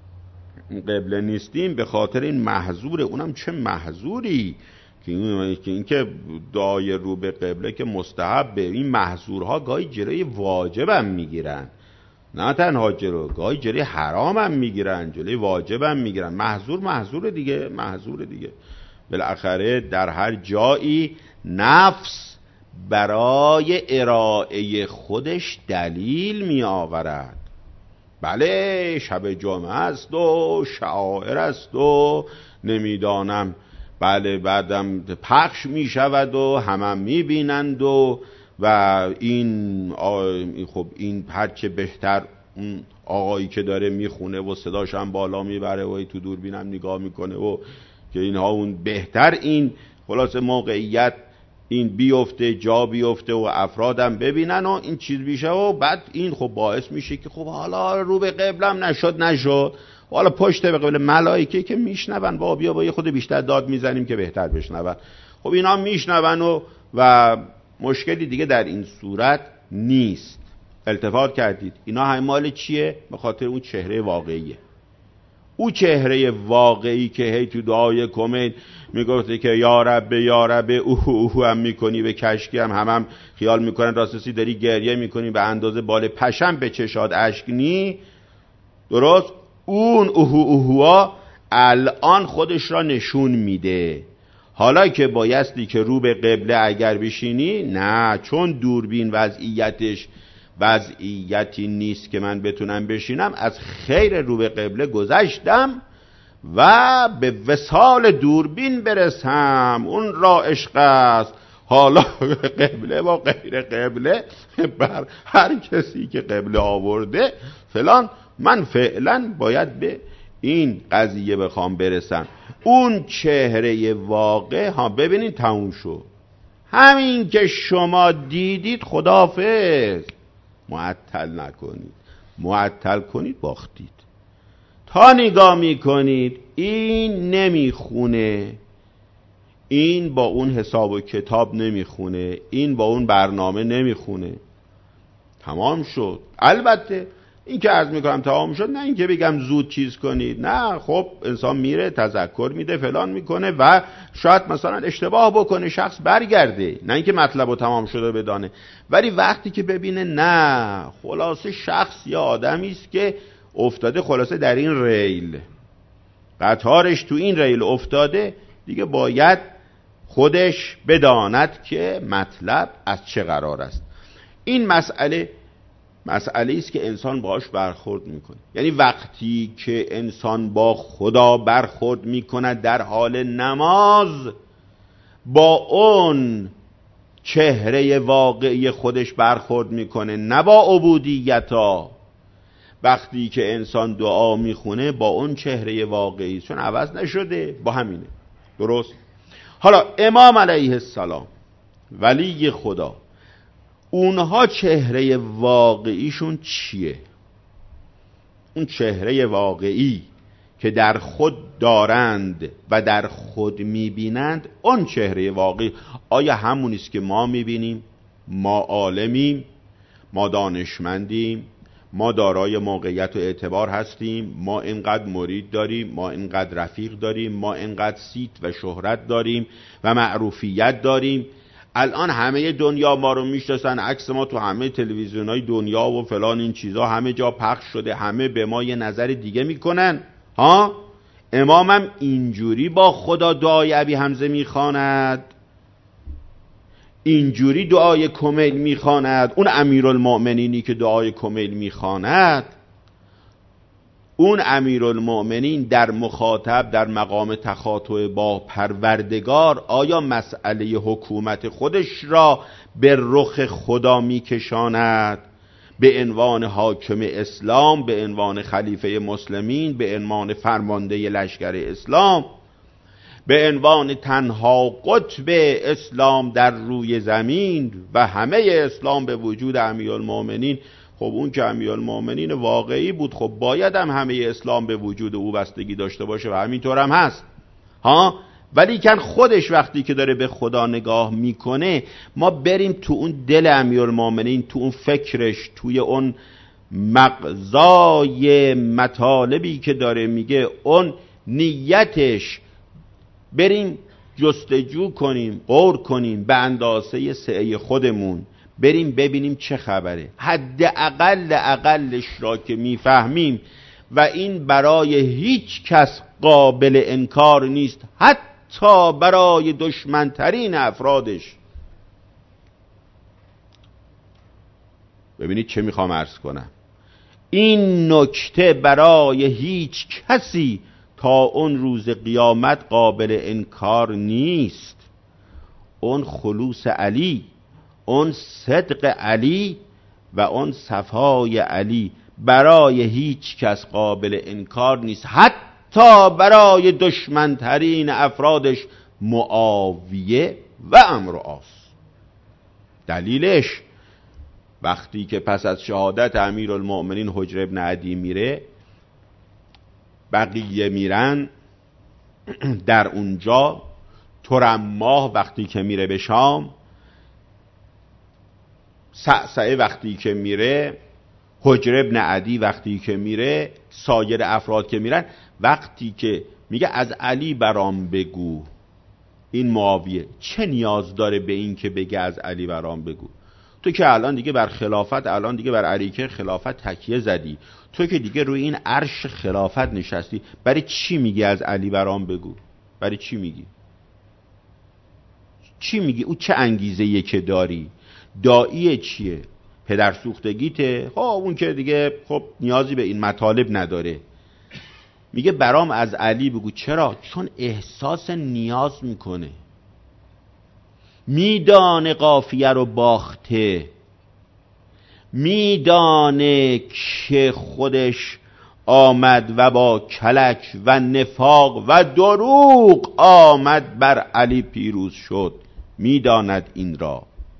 قبله نیستیم به خاطر این محظوره. اونم چه محظوری که این که دعای رو به قبله که مستحبه، این محظورها گاهی جلوی واجبم میگیرن، نه تنها جلو گاهی جلوی حرامم میگیرن، جلوی واجبم میگیرن. محظور محظور دیگه، محظور دیگه. بالاخره در هر جایی نفس برای ارائه خودش دلیل می آورد. بله شب جمعه است و شعائر است و نمیدانم بله بعدم پخش می شود و همه می بینند و و این خب این هرچه بهتر اون آقایی که داره میخونه و صداش هم بالا میبره و تو دوربینم نگاه میکنه و که اینها اون بهتر این خلاص موقعیت این بیفته جا بیفته و افرادم ببینن و این چیز میشه و بعد این خب باعث میشه که خب حالا رو به قبلم نشد نشد حالا پشت به قبل ملائکه که میشنون، با بیا با یه خود بیشتر داد میزنیم که بهتر بشنون. خب اینا میشنون و و مشکلی دیگه در این صورت نیست. التفات کردید اینا همه مال چیه؟ به خاطر اون چهره واقعیه. او چهره واقعی که هی تو دعای کمین میگفته که یا رب یا رب اوه اوه هم میکنی، به کشکی هم هم, هم خیال میکنن راستی داری گریه میکنی به اندازه بال پشم به چشاد اشک نی. درست؟ اون اوه اوه الان خودش را نشون میده. حالا که بایستی که رو به قبله اگر بشینی، نه، چون دوربین وضعیتش وضعیتی نیست که من بتونم بشینم، از خیر رو به قبله گذشتم و به وصال دوربین برسم. اون را عشق است. حالا قبله و غیر قبله بر هر کسی که قبله آورده فلان، من فعلا باید به این قضیه بخوام برسم. اون چهره واقع ها ببینید تموم شد. همین که شما دیدید خداحافظ. معطل نکنید. معطل کنید باختید. تا نگاه میکنید این نمیخونه، این با اون حساب و کتاب نمیخونه، این با اون برنامه نمیخونه. تمام شد. البته این که عرض میکنم تمام شد، نه این که بگم زود چیز کنید، نه. خب انسان میره تذکر میده فلان میکنه و شاید مثلا اشتباه بکنه، شخص برگرده، نه اینکه مطلب رو تمام شده بدانه. ولی وقتی که ببینه نه خلاصه شخص یا آدمی است که افتاده خلاصه در این ریل، قطارش تو این ریل افتاده، دیگه باید خودش بداند که مطلب از چه قرار است. این مسئله مسئله است که انسان باهاش برخورد میکنه. یعنی وقتی که انسان با خدا برخورد میکنه در حال نماز، با اون چهره واقعی خودش برخورد میکنه، نه با عبودیتا. وقتی که انسان دعا میخونه با اون چهره واقعی، چون عوض نشده، با همینه. درست؟ حالا امام علیه السلام ولی خدا، اونها چهره واقعیشون چیه؟ اون چهره واقعی که در خود دارند و در خود میبینند، اون چهره واقعی آیا همونیست که ما میبینیم؟ ما عالمیم، ما دانشمندیم، ما دارای موقعیت و اعتبار هستیم، ما اینقدر مرید داریم، ما اینقدر رفیق داریم، ما اینقدر صیت و شهرت داریم و معروفیت داریم. الان همه دنیا ما رو میشناسن، عکس ما تو همه تلویزیونای دنیا و فلان این چیزا همه جا پخش شده، همه به ما یه نظر دیگه میکنن. ها؟ امامم اینجوری با خدا دعای ابی حمزه میخواند، اینجوری دعای کمیل میخواند. اون امیرالمؤمنینی که دعای کمیل میخواند، اون امیرالمؤمنین در مخاطب در مقام تخاطب با پروردگار، آیا مسئله حکومت خودش را به رخ خدا میکشاند به عنوان حاکم اسلام، به عنوان خلیفه مسلمین، به عنوان فرمانده لشکر اسلام، به عنوان تنها قطب اسلام در روی زمین و همه اسلام به وجود امیرالمؤمنین؟ خب اون که امیرالمؤمنین واقعی بود، خب باید هم همه اسلام به وجود او بستگی داشته باشه و همینطور هم هست. ها؟ ولی کن خودش وقتی که داره به خدا نگاه میکنه، ما بریم تو اون دل امیرالمؤمنین، تو اون فکرش، توی اون مغزای مطالبی که داره میگه، اون نیتش، بریم جستجو کنیم، غور کنیم به اندازه سعی خودمون، بریم ببینیم چه خبره. حد اقل اقلش را که میفهمیم و این برای هیچ کس قابل انکار نیست، حتی برای دشمنترین افرادش. ببینید چه میخوام عرض کنم. این نکته برای هیچ کسی تا اون روز قیامت قابل انکار نیست. اون خلوص علی، اون صدق علی و اون صفای علی برای هیچ کس قابل انکار نیست، حتی برای دشمنترین افرادش، معاویه و عمرو عاص. دلیلش وقتی که پس از شهادت امیرالمؤمنین حجر ابن عدی میره، بقیه میرن در اونجا، ترماه وقتی که میره به شام، سعسعه وقتی که میره، حجر ابن عدی وقتی که میره، سایر افراد که میرن، وقتی که میگه از علی برام بگو، این معاویه چه نیاز داره به این که بگه از علی برام بگو؟ تو که الان دیگه بر خلافت، الان دیگه بر عریکه خلافت تکیه زدی، تو که دیگه روی این عرش خلافت نشستی، برای چی میگی از علی برام بگو؟ برای چی میگی؟ چی میگی؟ او چه انگیزه‌ایه که داری؟ داعیه چیه؟ پدر سوختگیته؟ خب اون که دیگه خب نیازی به این مطالب نداره. میگه برام از علی بگو. چرا؟ چون احساس نیاز میکنه، میدانه قافیه رو باخته، میدانه که خودش آمد و با کلک و نفاق و دروغ آمد بر علی پیروز شد، میداند این را.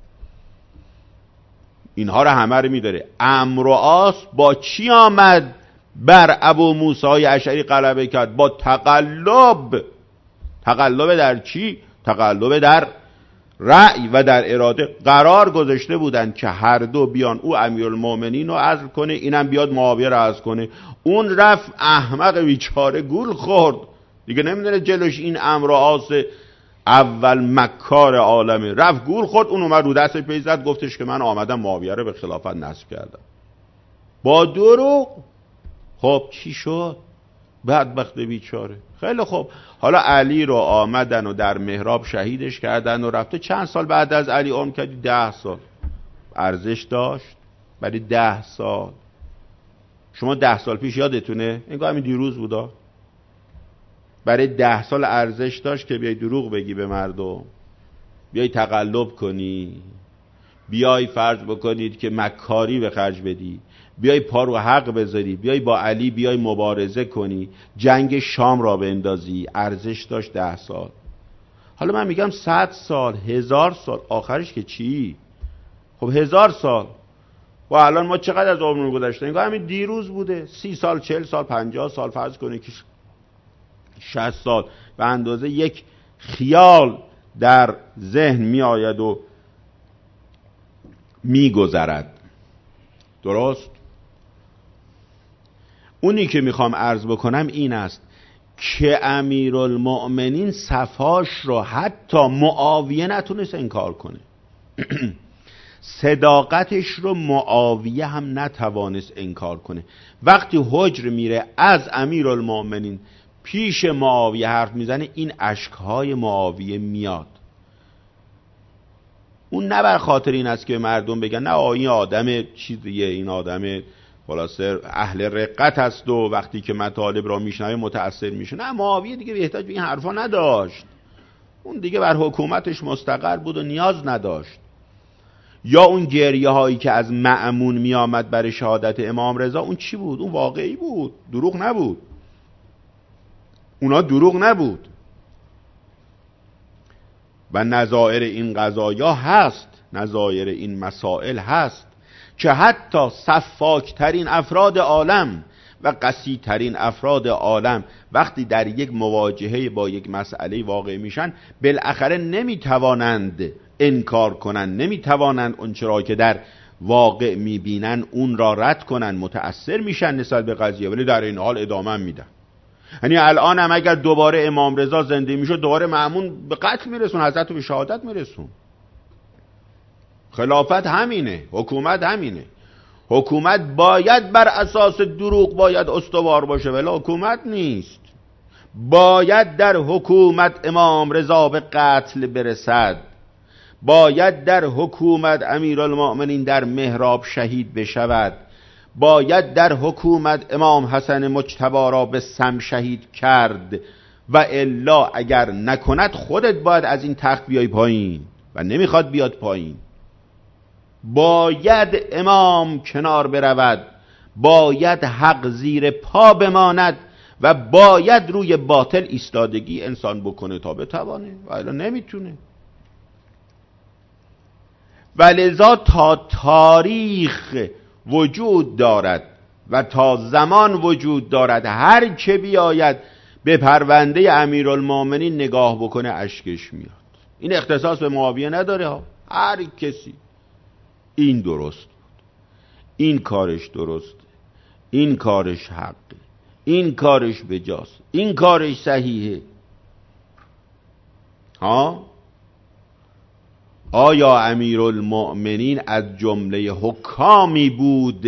اینها رو همه رو میداره. عمرو و عاص با چی آمد بر ابو موسی اشعری غلبه کرد؟ با تقلب. تقلب در چی؟ تقلب در رأی و در اراده. قرار گذاشته بودن که هر دو بیان، او امیرالمومنین رو عزل کنه، اینم بیاد معاویه رو عزل کنه. اون رفت احمق بیچاره گول خورد دیگه، نمیدونه جلوش این عمرو و عاص اول مکار عالمه، رفت گول خورد. اون اومد رو دست پی زد، گفتش که من آمدم معاویه رو به خلافت نصب کردم با دروغ. خب چی شد؟ بدبخت بیچاره. خیلی خوب، حالا علی رو آمدن و در محراب شهیدش کردن و رفته. چند سال بعد از علی عمر کردی؟ ده سال. ارزش داشت برای ده سال؟ شما ده سال پیش یادتونه؟ انگار همین دیروز بودا. برای ده سال ارزش داشت که بیای دروغ بگی به مردم، بیای تقلب کنی، بیای فرض بکنید که مکاری به خرج بدی، بیای پا رو حق بذاری، بیای با علی بیای مبارزه کنی، جنگ شام را بندازی. ارزش داشت ده سال. حالا من میگم صد سال، هزار سال، آخرش که چی؟ خب هزار سال. و الان ما چقدر از عمرمون گذشته؟ انگار همین دیروز بوده. سی سال، چهل سال، پنجاه سال، فرض کنید که شصت سال به اندازه یک خیال در ذهن می آید و می گذرد. درست؟ اونی که میخوام عرض بکنم این است که امیرالمؤمنین صفاش رو حتی معاویه نتونست انکار کنه. صداقتش رو معاویه هم نتوانست انکار کنه. وقتی حجر میره از امیرالمؤمنین پیش معاویه حرف میزنه، این اشکهای معاویه میاد. اون نه بر خاطر این است که مردم بگن نه این آدم چیزیه، این آدم خلاصه اهل رقت است و وقتی که مطالب را میشنوه متأثر میشه. نه، معاویه دیگه احتیاج به این حرفا نداشت. اون دیگه بر حکومتش مستقر بود و نیاز نداشت. یا اون گریه هایی که از مأمون می آمد برای شهادت امام رضا، اون چی بود؟ اون واقعی بود، دروغ نبود. اونا دروغ نبود. و نظائر این قضایا هست، نظائر این مسائل هست که حتی سفاکترین افراد عالم و قصیترین افراد عالم وقتی در یک مواجهه با یک مسئله واقع میشن، بالاخره نمیتوانند انکار کنند، نمیتوانند اون چرا که در واقع میبینن اون را رد کنند، متأثر میشن نسبت به قضیه، ولی در این حال ادامه میدن. یعنی الان هم اگر دوباره امام رضا زنده میشد، دوباره مأمون به قتل میرسون، حضرت رو به شهادت میرسون. خلافت همینه، حکومت همینه. حکومت باید بر اساس دروغ باید استوار باشه، ولی حکومت نیست. باید در حکومت امام رضا به قتل برسد، باید در حکومت امیرالمؤمنین در محراب شهید بشود، باید در حکومت امام حسن مجتبی را به سم شهید کرد، و الا اگر نکند خودت باید از این تخت بیای پایین و نمیخواد بیاد پایین. باید امام کنار برود، باید حق زیر پا بماند و باید روی باطل ایستادگی انسان بکنه تا بتوانه، و الا نمیتونه. ولذا تا تاریخ وجود دارد و تا زمان وجود دارد هر که بیاید به پرونده امیرالمومنین نگاه بکنه اشکش میاد. این اختصاص به معاویه نداره ها، هر کسی. این درست بود، این کارش درسته، این کارش حقه، این کارش بجاست، این کارش صحیحه. ها آیا امیرالمؤمنین از جمله حکامی بود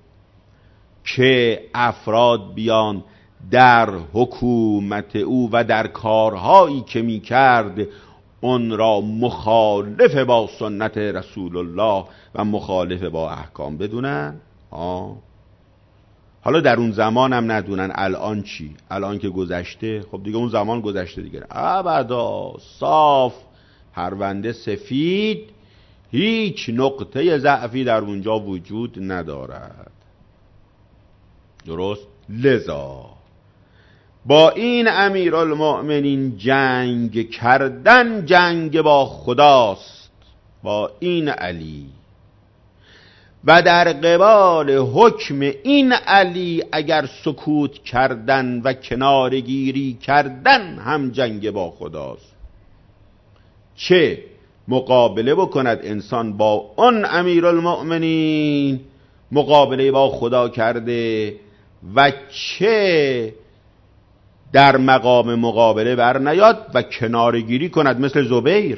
که افراد بیان در حکومت او و در کارهایی که می کرد اون را مخالف با سنت رسول الله و مخالف با احکام بدونن؟ آه. حالا در اون زمان هم ندونن، الان چی؟ الان که گذشته، خب دیگه اون زمان گذشته دیگه. ابدا، صاف، پرونده سفید، هیچ نقطه ضعفی در اونجا وجود ندارد. درست؟ لذا با این امیرالمؤمنین جنگ کردن جنگ با خداست، با این علی، و در قبال حکم این علی اگر سکوت کردن و کنارگیری کردن هم جنگ با خداست. چه مقابله بکند انسان با اون امیرالمؤمنین، مقابله با خدا کرده، و چه در مقام مقابله بر نیاد و کنارگیری کند، مثل زبیر.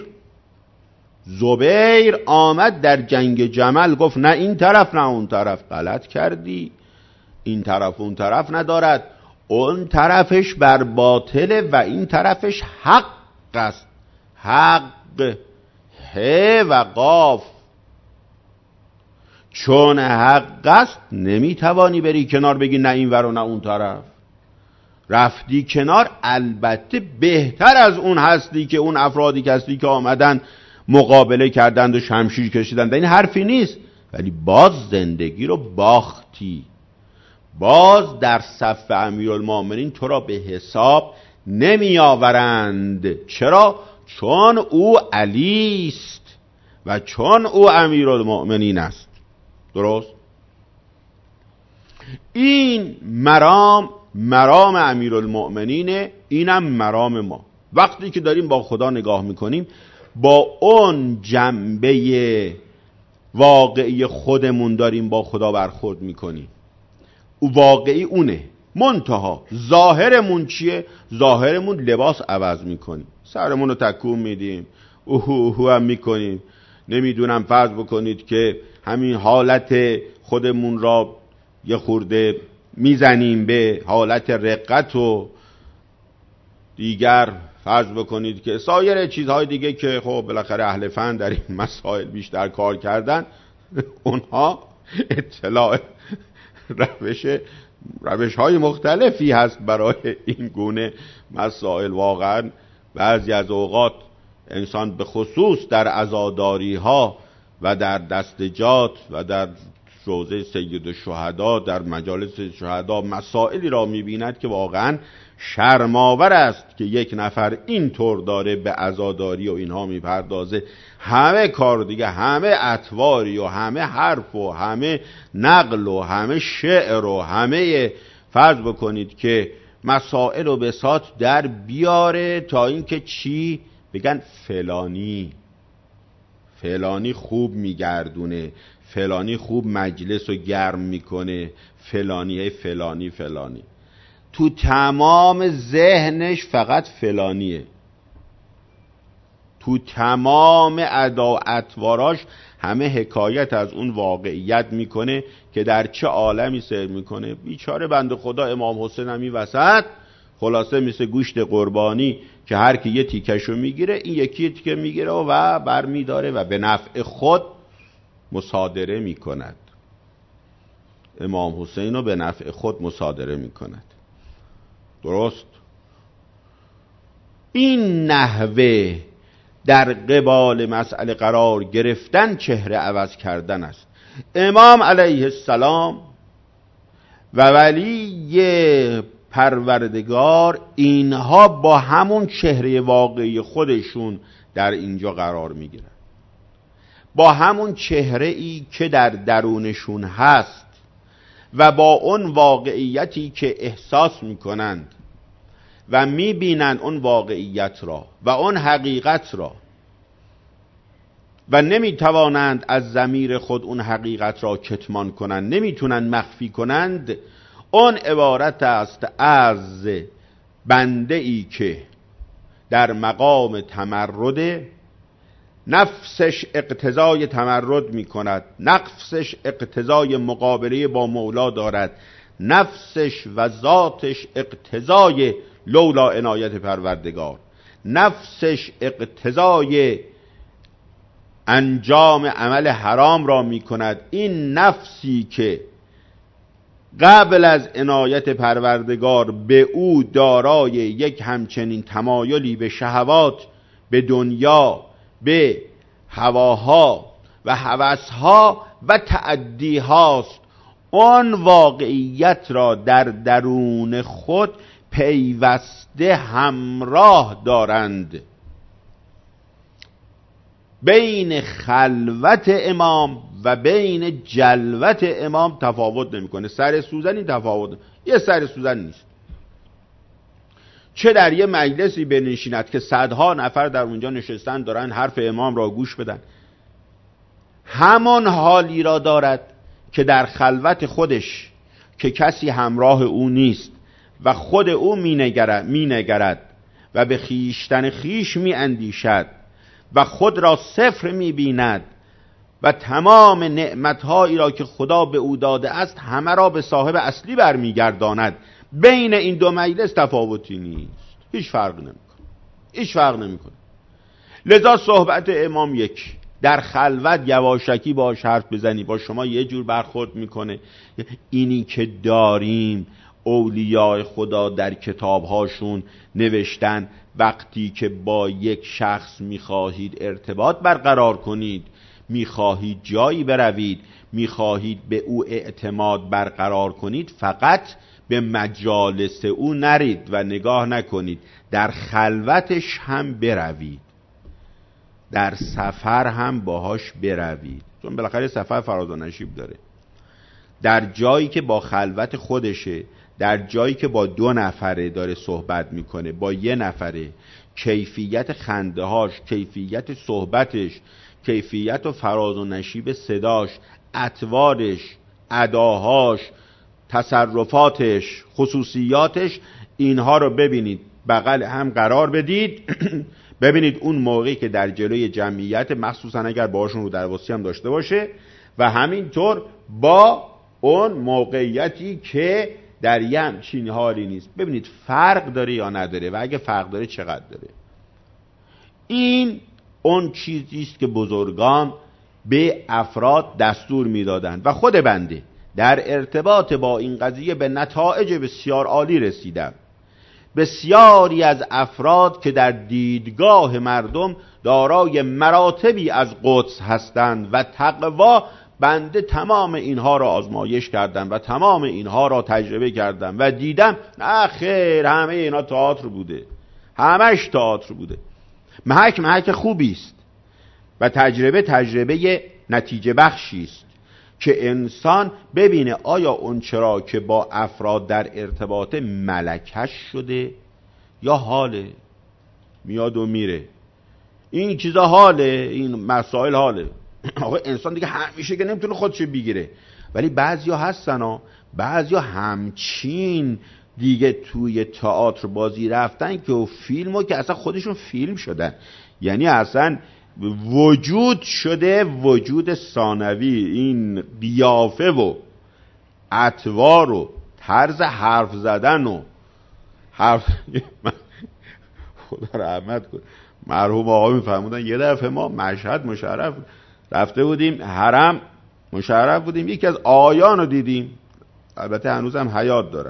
زبیر آمد در جنگ جمل گفت نه این طرف نه اون طرف، غلط کردی، این طرف اون طرف ندارد، اون طرفش بر باطله و این طرفش حق است. حق ه و قاف، چون حق است نمیتوانی بری کنار بگی نه این ور و نه اون طرف. رفتی کنار، البته بهتر از اون هستی که اون افرادی که هستی که آمدن مقابله کردند و شمشیر کشیدند، این حرفی نیست، ولی باز زندگی رو باختی. باز در صف امیرالمؤمنین تو را به حساب نمی آورند. چرا؟ چون او علی است و چون او امیرالمؤمنین است. درست؟ این مرام مرام امیرالمؤمنینه، اینم مرام ما. وقتی که داریم با خدا نگاه میکنیم، با اون جنبه واقعی خودمون داریم با خدا برخورد میکنیم. او واقعی اونه، منتها ظاهرمون چیه؟ ظاهرمون لباس عوض میکنیم، سرمون رو تکون میدیم، اوهو اوهو هم میکنیم، نمیدونم فرض بکنید که همین حالت خودمون را یه خورده میزنیم به حالت رقت و دیگر فرض بکنید که سایر چیزهای دیگه که خب بالاخره اهل فن در این مسائل بیشتر کار کردن، اونها اطلاع روش روش های مختلفی هست برای این گونه مسائل. واقعا بعضی از اوقات انسان به خصوص در عزاداری ها و در دستجات و در روضه سید الشهدا، در مجالس شهدا، مسائلی را می‌بیند که واقعا شرم‌آور است که یک نفر اینطور داره به عزاداری و اینها میپردازه. همه کار دیگه، همه اطواری و همه حرف و همه نقل و همه شعر و همه فرض بکنید که مسائل و بساط در بیاره تا اینکه چی بگن؟ فلانی فلانی خوب میگردونه، فلانی خوب مجلس رو گرم میکنه، فلانی فلانی فلانی. تو تمام ذهنش فقط فلانیه، تو تمام ادا و اطواراش همه حکایت از اون واقعیت میکنه که در چه عالمی سیر میکنه. بیچاره بنده خدا امام حسین هم این وسط خلاصه مثل گوشت قربانی که هر کی یه تیکشو میگیره، این یکی تیکه میگیره و بر میداره و به نفع خود مصادره میکند. امام حسین رو به نفع خود مصادره میکند. درست؟ این نحوه در قبال مسئله قرار گرفتن چهره عوض کردن است. امام علیه السلام و ولی پروردگار اینها با همون چهره واقعی خودشون در اینجا قرار میگیرن، با همون چهره ای که در درونشون هست و با اون واقعیتی که احساس میکنند و میبینند اون واقعیت را و اون حقیقت را و نمیتوانند از ضمیر خود اون حقیقت را کتمان کنند، نمیتونند مخفی کنند، اون عبارت است از بنده ای که در مقام تمرد، نفسش اقتضای تمرد می کند، نفسش اقتضای مقابله با مولا دارد، نفسش و ذاتش اقتضای لولا عنایت پروردگار، نفسش اقتضای انجام عمل حرام را می کند. این نفسی که قبل از عنایت پروردگار به او دارای یک همچنین تمایلی به شهوات، به دنیا، به هواها و هوسها و تعدی هاست، آن واقعیت را در درون خود پیوسته همراه دارند. بین خلوت امام و بین جلوت امام تفاوت نمیکنه. سر سوزن این تفاوت، یه سر سوزن نیست. چه در یه مجلسی بنشیند که صدها نفر در اونجا نشستن دارن حرف امام را گوش بدن، همان حالی را دارد که در خلوت خودش که کسی همراه او نیست و خود او مینگرد مینگرد و به خیشتن خیش میاندیشد و خود را صفر میبیند و تمام نعمتهایی را که خدا به او داده است همه را به صاحب اصلی برمیگرداند. بین این دو مجلس تفاوتی نیست، هیچ فرق نمیکنه، هیچ فرق نمیکنه. لذا صحبت امام یک، در خلوت یواشکی باش حرف بزنی با شما یه جور برخورد میکنه. اینی که داریم اولیاء خدا در کتابهاشون نوشتن وقتی که با یک شخص میخواهید ارتباط برقرار کنید، میخواهید جایی بروید، میخواهید به او اعتماد برقرار کنید، فقط به مجالس او نرید و نگاه نکنید، در خلوتش هم بروید، در سفر هم باهاش بروید، چون بالاخره سفر فراز و نشیب داره. در جایی که با خلوت خودشه، در جایی که با دو نفره داره صحبت میکنه، با یه نفره، کیفیت خندهاش، کیفیت صحبتش، کیفیت و فراز و نشیب صداش، اطوارش، اداهاش، تصرفاتش، خصوصیاتش، اینها رو ببینید، بغل هم قرار بدید. ببینید اون موقعی که در جلوی جمعیت، مخصوصا اگر باشون رو درواسی هم داشته باشه، و همینطور با اون موقعیتی که در یه همچین حالی نیست. ببینید فرق داره یا نداره، و اگه فرق داره چقدر داره. این اون چیزیست که بزرگان به افراد دستور میدادند و خود بنده در ارتباط با این قضیه به نتایج بسیار عالی رسیدم. بسیاری از افراد که در دیدگاه مردم دارای مراتبی از قدس هستند و تقوا، بنده تمام اینها را آزمایش کردم و تمام اینها را تجربه کردم و دیدم نه خیر، همه اینا تئاتر بوده، همش تئاتر بوده. محک محک خوبی است و تجربه تجربه نتیجه بخشی است که انسان ببینه آیا اون چرا که با افراد در ارتباط ملکش شده یا حاله، میاد و میره. این چیزا حاله، این مسائل حاله. آقا انسان دیگه همیشه که نمیتونه خودش بگیره، ولی بعضیا هستن ها، بعضیا همچین دیگه توی تئاتر بازی رفتن که فیلمو که اصلا خودشون فیلم شدن، یعنی اصلا وجود شده وجود ثانوی. این قیافه و اطوار و طرز حرف زدن و حرف خدا رحمت کن، مرحوم آقا میفرمودن یه دفعه ما مشهد مشرف رفته بودیم، حرم مشرف بودیم، یکی از آیان رو دیدیم، البته هنوزم حیات دارن.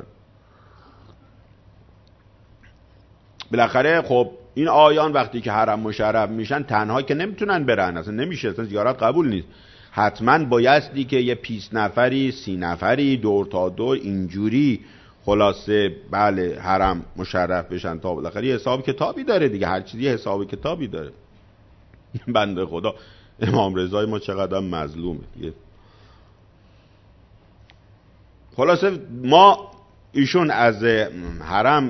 بالاخره خب این آیان وقتی که حرم مشرف میشن تنها که نمیتونن برن، اصلا نمیشه، اصلا زیارت قبول نیست، حتما بایستی که یه پیس نفری، سی نفری، دور تا دور اینجوری خلاصه بله حرم مشرف بشن تا بالاخره حساب کتابی داره دیگه، هر چیزی حساب کتابی داره. بنده خدا امام رضای ما چقدر مظلومه. خلاصه ما ایشون از حرم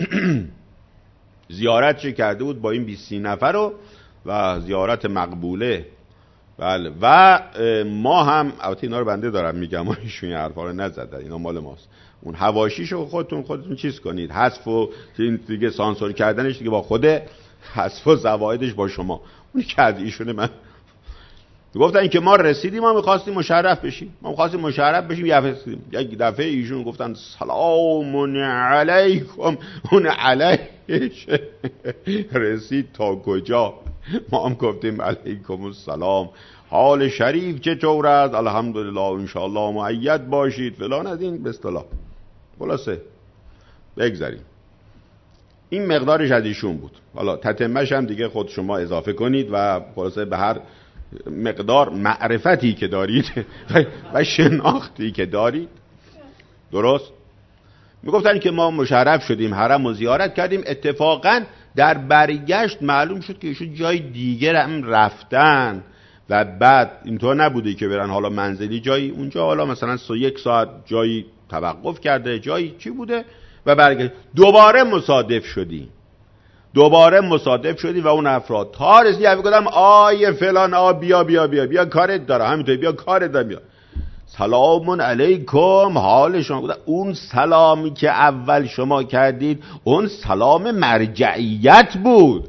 زیارت چه کرده بود با این بیست نفر رو و زیارت مقبوله. بله و ما هم البته اینا رو بنده دارم میگم، ایشون این حرفا رو نزدن، اینا مال ماست. اون حواشیشو خودتون خودتون چیز کنید، حذف و دیگه سانسور کردنش دیگه با خود حذف و زوایدش با شما. اون که از ایشونه من گفتن که ما رسیدیم، ما می‌خواستیم مشرف بشیم، ما می‌خواستیم مشرف بشیم. یک دفعه ایشون گفتن سلام علیکم، اون علیش رسید تا کجا؟ ما هم گفتیم علیکم السلام، حال شریف چطور است؟ الحمدلله انشاءالله مؤید باشید فلان. از این به اصطلاح خلاصه بگذاریم. این مقدارش از ایشون بود. حالا تتمه‌ش هم دیگه خود شما اضافه کنید و خلاصه به هر مقدار معرفتی که دارید و شناختی که دارید. درست؟ میگفتن که ما مشرف شدیم، حرم و زیارت کردیم. اتفاقا در برگشت معلوم شد که ایشون جای دیگر هم رفتن و بعد اینطور نبوده که برن حالا منزلی جایی اونجا، حالا مثلا سو یک ساعت جایی توقف کرده، جایی چی بوده و برگشت. دوباره مصادف شدیم دوباره مصادف شدی و اون افراد تا رسیدی همه گفتم آیه فلان آ بیا بیا بیا بیا کارت داره، همینطوری بیا کارت داره، بیا سلام علیکم حال شما. گفتم اون سلامی که اول شما کردید اون سلام مرجعیت بود.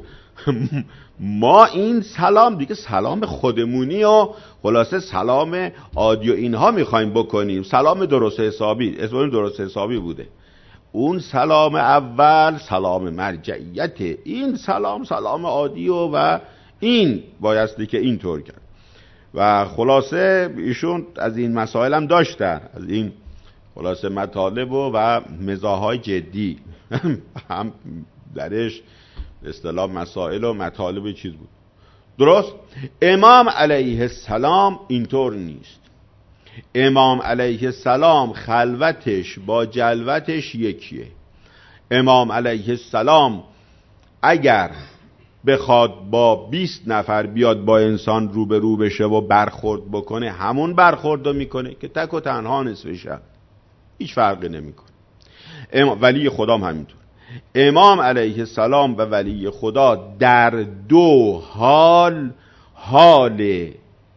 ما این سلام دیگه سلام خودمونی و خلاصه سلام عادی و اینها میخوایم بکنیم. سلام درست حسابی، اسم درست حسابی بوده. اون سلام اول سلام مرجعیت، این سلام سلام عادی و, و این بایستی که اینطور کرد. و خلاصه ایشون از این مسائل هم داشتن، از این خلاصه مطالب و, و مزاحهای جدی هم درش اصطلاح مسائل و مطالب چیز بود. درست؟ امام علیه السلام اینطور نیست. امام علیه السلام خلوتش با جلوتش یکیه. امام علیه السلام اگر بخواد با بیست نفر بیاد با انسان روبرو بشه و برخورد بکنه، همون برخورد رو میکنه که تک و تنها نصف شب، هیچ فرقی نمیکنه. ولی خدا هم همینطور. امام علیه السلام و ولی خدا در دو حال، حال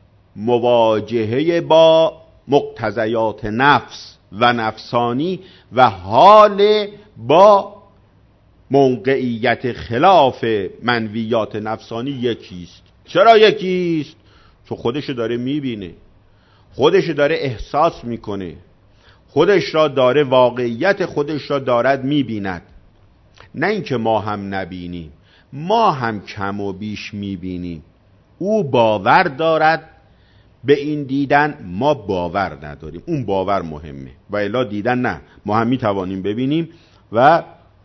مواجهه با مقتضیات نفس و نفسانی و حال با موقعیت خلاف منویات نفسانی یکیست. چرا یکیست؟ چون خودش داره میبینه، خودش داره احساس میکنه، خودش را داره، واقعیت خودش را دارد میبیند. نه اینکه ما هم نبینیم، ما هم کم و بیش میبینیم. او باور دارد به این دیدن، ما باور نداریم. اون باور مهمه و الا دیدن نه. ما هم میتوانیم ببینیم و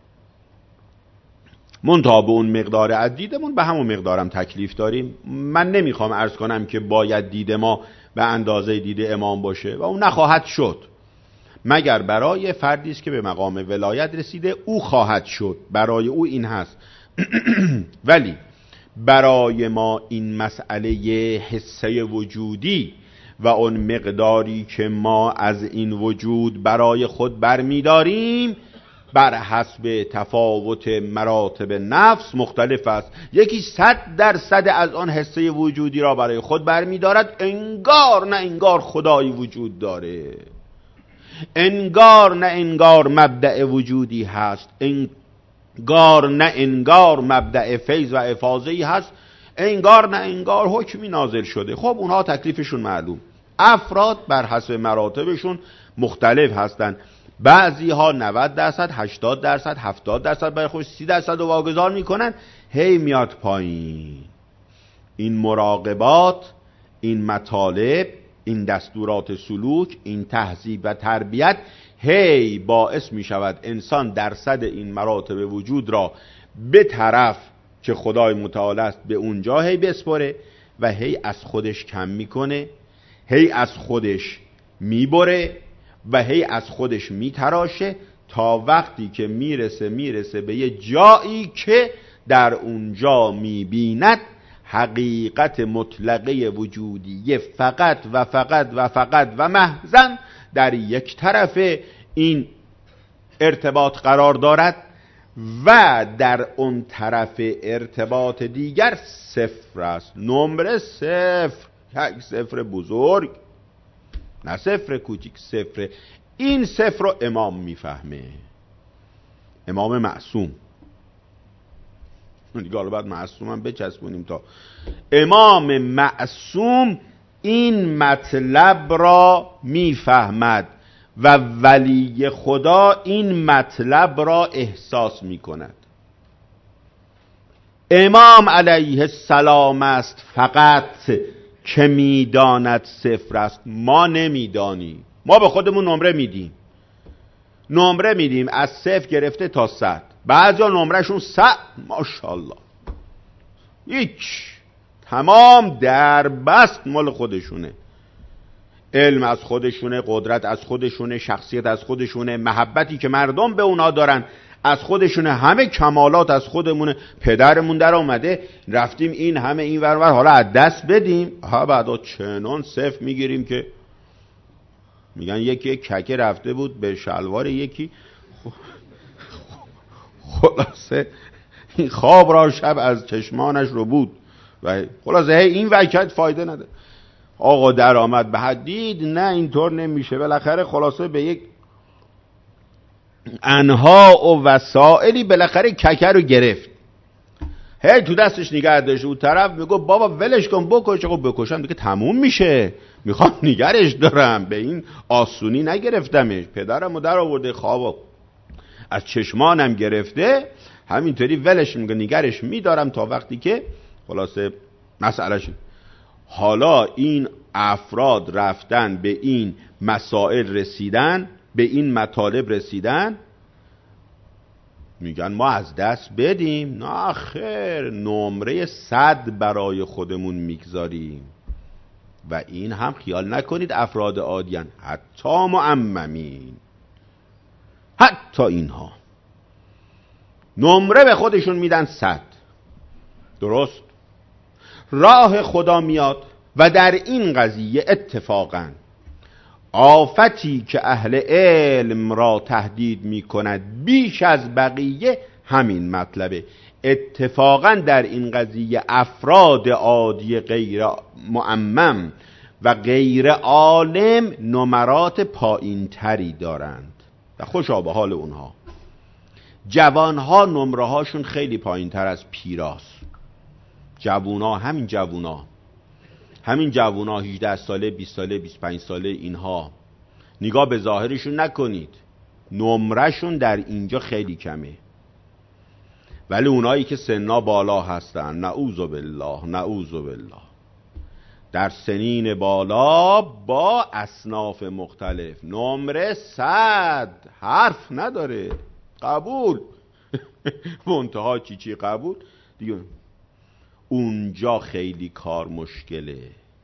منتها به اون مقدار از دیدمون به همون مقدارم تکلیف داریم. من نمیخوام عرض کنم که باید دید ما به اندازه دید امام باشه و اون نخواهد شد مگر برای فردی است که به مقام ولایت رسیده، او خواهد شد، برای او این هست. ولی برای ما این مسئله حسه وجودی و اون مقداری که ما از این وجود برای خود برمیداریم بر حسب تفاوت مراتب نفس مختلف است. یکی صد درصد از آن حسه وجودی را برای خود برمیدارد، انگار نه انگار خدایی وجود داره، انگار نه انگار مبدأ وجودی هست، انگار نه انگار مبدأ فیض و افاضه‌ای هست، انگار نه انگار حکمی نازل شده. خب اونها تکلیفشون معلوم. افراد بر حسب مراتبشون مختلف هستند. بعضی ها نود درصد، هشتاد درصد، هفتاد درصد برای خودش، سی درصد رو واگذار میکنن، هی میاد پایین. این مراقبات، این مطالب، این دستورات سلوک، این تهذیب و تربیت هی باعث می شود انسان درصد این مراتب وجود را به طرف که خدای متعال است به اونجا هی بسپره و هی از خودش کم میکنه، هی از خودش میبره و هی از خودش میتراشه تا وقتی که میرسه میرسه به یه جایی که در اونجا میبیند حقیقت مطلقه وجودی فقط و فقط و فقط و محضاً در یک طرف این ارتباط قرار دارد و در اون طرف ارتباط دیگر صفر است. نمره صفر، یک صفر بزرگ، نه صفر کوچیک، صفر. این صفر رو امام میفهمه، امام معصوم. دیگه حالا باید معصوم هم بچسبونیم تا امام معصوم این مطلب را میفهمد و ولی خدا این مطلب را احساس میکند. امام علیه السلام است فقط که میداند صفر است، ما نمیدانیم. ما به خودمون نمره میدیم، نمره میدیم از صفر گرفته تا صد. بعضیا نمرهشون صد، ماشاءالله، هیچ، تمام در بست مال خودشونه. علم از خودشونه، قدرت از خودشونه، شخصیت از خودشونه، محبتی که مردم به اونا دارن از خودشونه، همه کمالات از خودمونه. پدرمون در اومده رفتیم این همه این ورور، حالا از دست بدیم. ها بعدا چنان صفر میگیریم که میگن یکی یک ککه رفته بود به شلوار یکی، خلاصه این خواب را شب از چشمانش رو بود و خلاصه این وکت فایده نده. آقا در آمد به حدید، نه اینطور نمیشه. بالاخره خلاصه به یک انها و وسائلی بالاخره ککه رو گرفت. هی تو دستش نگه داشت، اون طرف میگو بابا ولش کن بکش. آقا بکشم دیگه تموم میشه، میخوام نگرش دارم، به این آسونی نگرفتمش. پدرمو در آورده خوابو از چشمانم گرفته، همینطوری ولش میگه نگرش میدارم تا وقتی که خلاصه مسئله شد. حالا این افراد رفتن به این مسائل رسیدن، به این مطالب رسیدن، میگن ما از دست بدیم. نه خیر، نمره صد برای خودمون میگذاریم. و این هم خیال نکنید افراد عادیان، حتی معممین، حتی اینها نمره به خودشون میدن صد. درست؟ راه خدا میاد و در این قضیه اتفاقا آفتی که اهل علم را تهدید میکند بیش از بقیه همین مطلبه. اتفاقا در این قضیه افراد عادی غیر معمم و غیر عالم نمرات پایین تری دارند و خوشا به حال اونها. جوانها نمره هاشون خیلی پایین تر از پیراست. جوونا، همین جوونا همین جوونا هجده ساله، بیست ساله، بیست و پنج ساله، اینها نگاه به ظاهرشون نکنید، نمرهشون در اینجا خیلی کمه. ولی اونایی که سنا بالا هستن، نعوذ بالله نعوذ بالله، در سنین بالا با اصناف مختلف، نمره صد، حرف نداره، قبول منتها چی چی قبول دیگه. اونجا خیلی کار مشکله،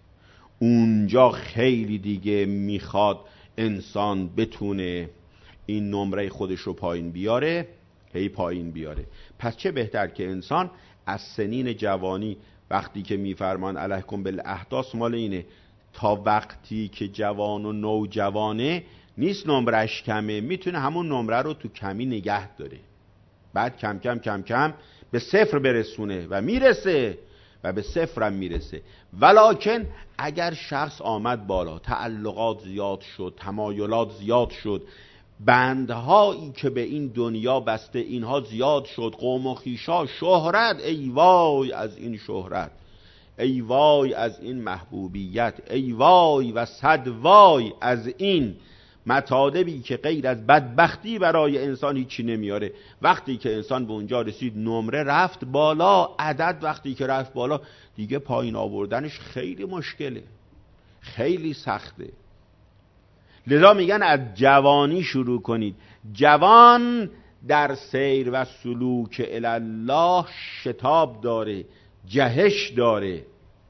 اونجا خیلی دیگه میخواد انسان بتونه این نمره خودش رو پایین بیاره، هی پایین بیاره. پس چه بهتر که انسان از سنین جوانی، وقتی که میفرمان علیکم بالاحداث، مال اینه تا وقتی که جوان و نوجوانه نیست نمرش کمه، میتونه همون نمره رو تو کمی نگه داره، بعد کم کم کم کم به صفر برسونه و میرسه و به صفر هم میرسه. ولکن اگر شخص آمد بالا، تعلقات زیاد شد، تمایلات زیاد شد، بندهایی که به این دنیا بسته اینها زیاد شد، قوم و خویشا، شهرت، ای وای از این شهرت، ای وای از این محبوبیت، ای وای و صد وای از این مطالبی که غیر از بدبختی برای انسان هیچی نمیاره. وقتی که انسان به اونجا رسید، نمره رفت بالا، عدد وقتی که رفت بالا، دیگه پایین آوردنش خیلی مشکله، خیلی سخته. لذا میگن از جوانی شروع کنید. جوان در سیر و سلوک الله شتاب داره، جهش داره،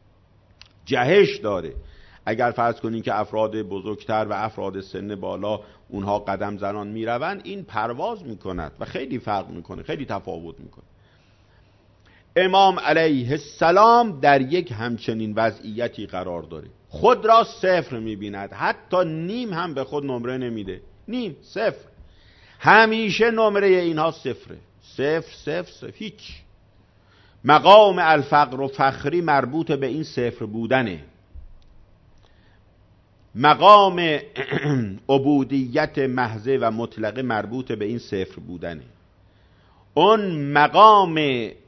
جهش داره. اگر فرض کنین که افراد بزرگتر و افراد سن بالا اونها قدم زنان میروند، این پرواز میکند و خیلی فرق میکنه، خیلی تفاوت میکنه. امام علیه السلام در یک همچنین وضعیتی قرار داره، خود را صفر میبیند، حتی نیم هم به خود نمره نمیده، نیم، صفر، همیشه نمره اینها صفره، صفر صفر صفر، هیچ. مقام الفقر و فخری مربوط به این صفر بودنه، مقام عبودیت محضه و مطلقه مربوط به این صفر بودنه. اون مقام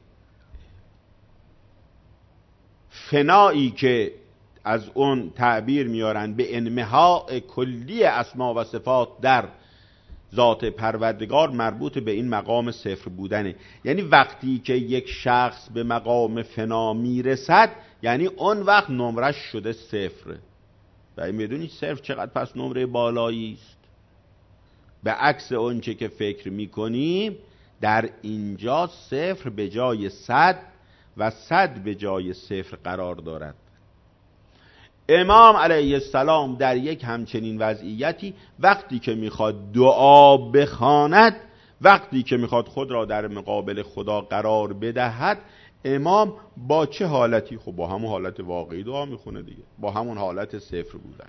فنایی که از اون تعبیر میارن به انمحاء کلی اسما و صفات در ذات پروردگار مربوط به این مقام صفر بودنه. یعنی وقتی که یک شخص به مقام فنا میرسد، یعنی اون وقت نمرش شده صفر. و میدونید صفر چقدر پس نمره بالایی است؟ به عکس اون چه که فکر میکنیم، در اینجا صفر به جای صد و صد به جای صفر قرار دارد. امام علیه السلام در یک همچنین وضعیتی وقتی که میخواد دعا بخواند، وقتی که میخواد خود را در مقابل خدا قرار بدهد، امام با چه حالتی؟ خب با همون حالت واقعی دعا میخونه دیگه، با همون حالت صفر بودن،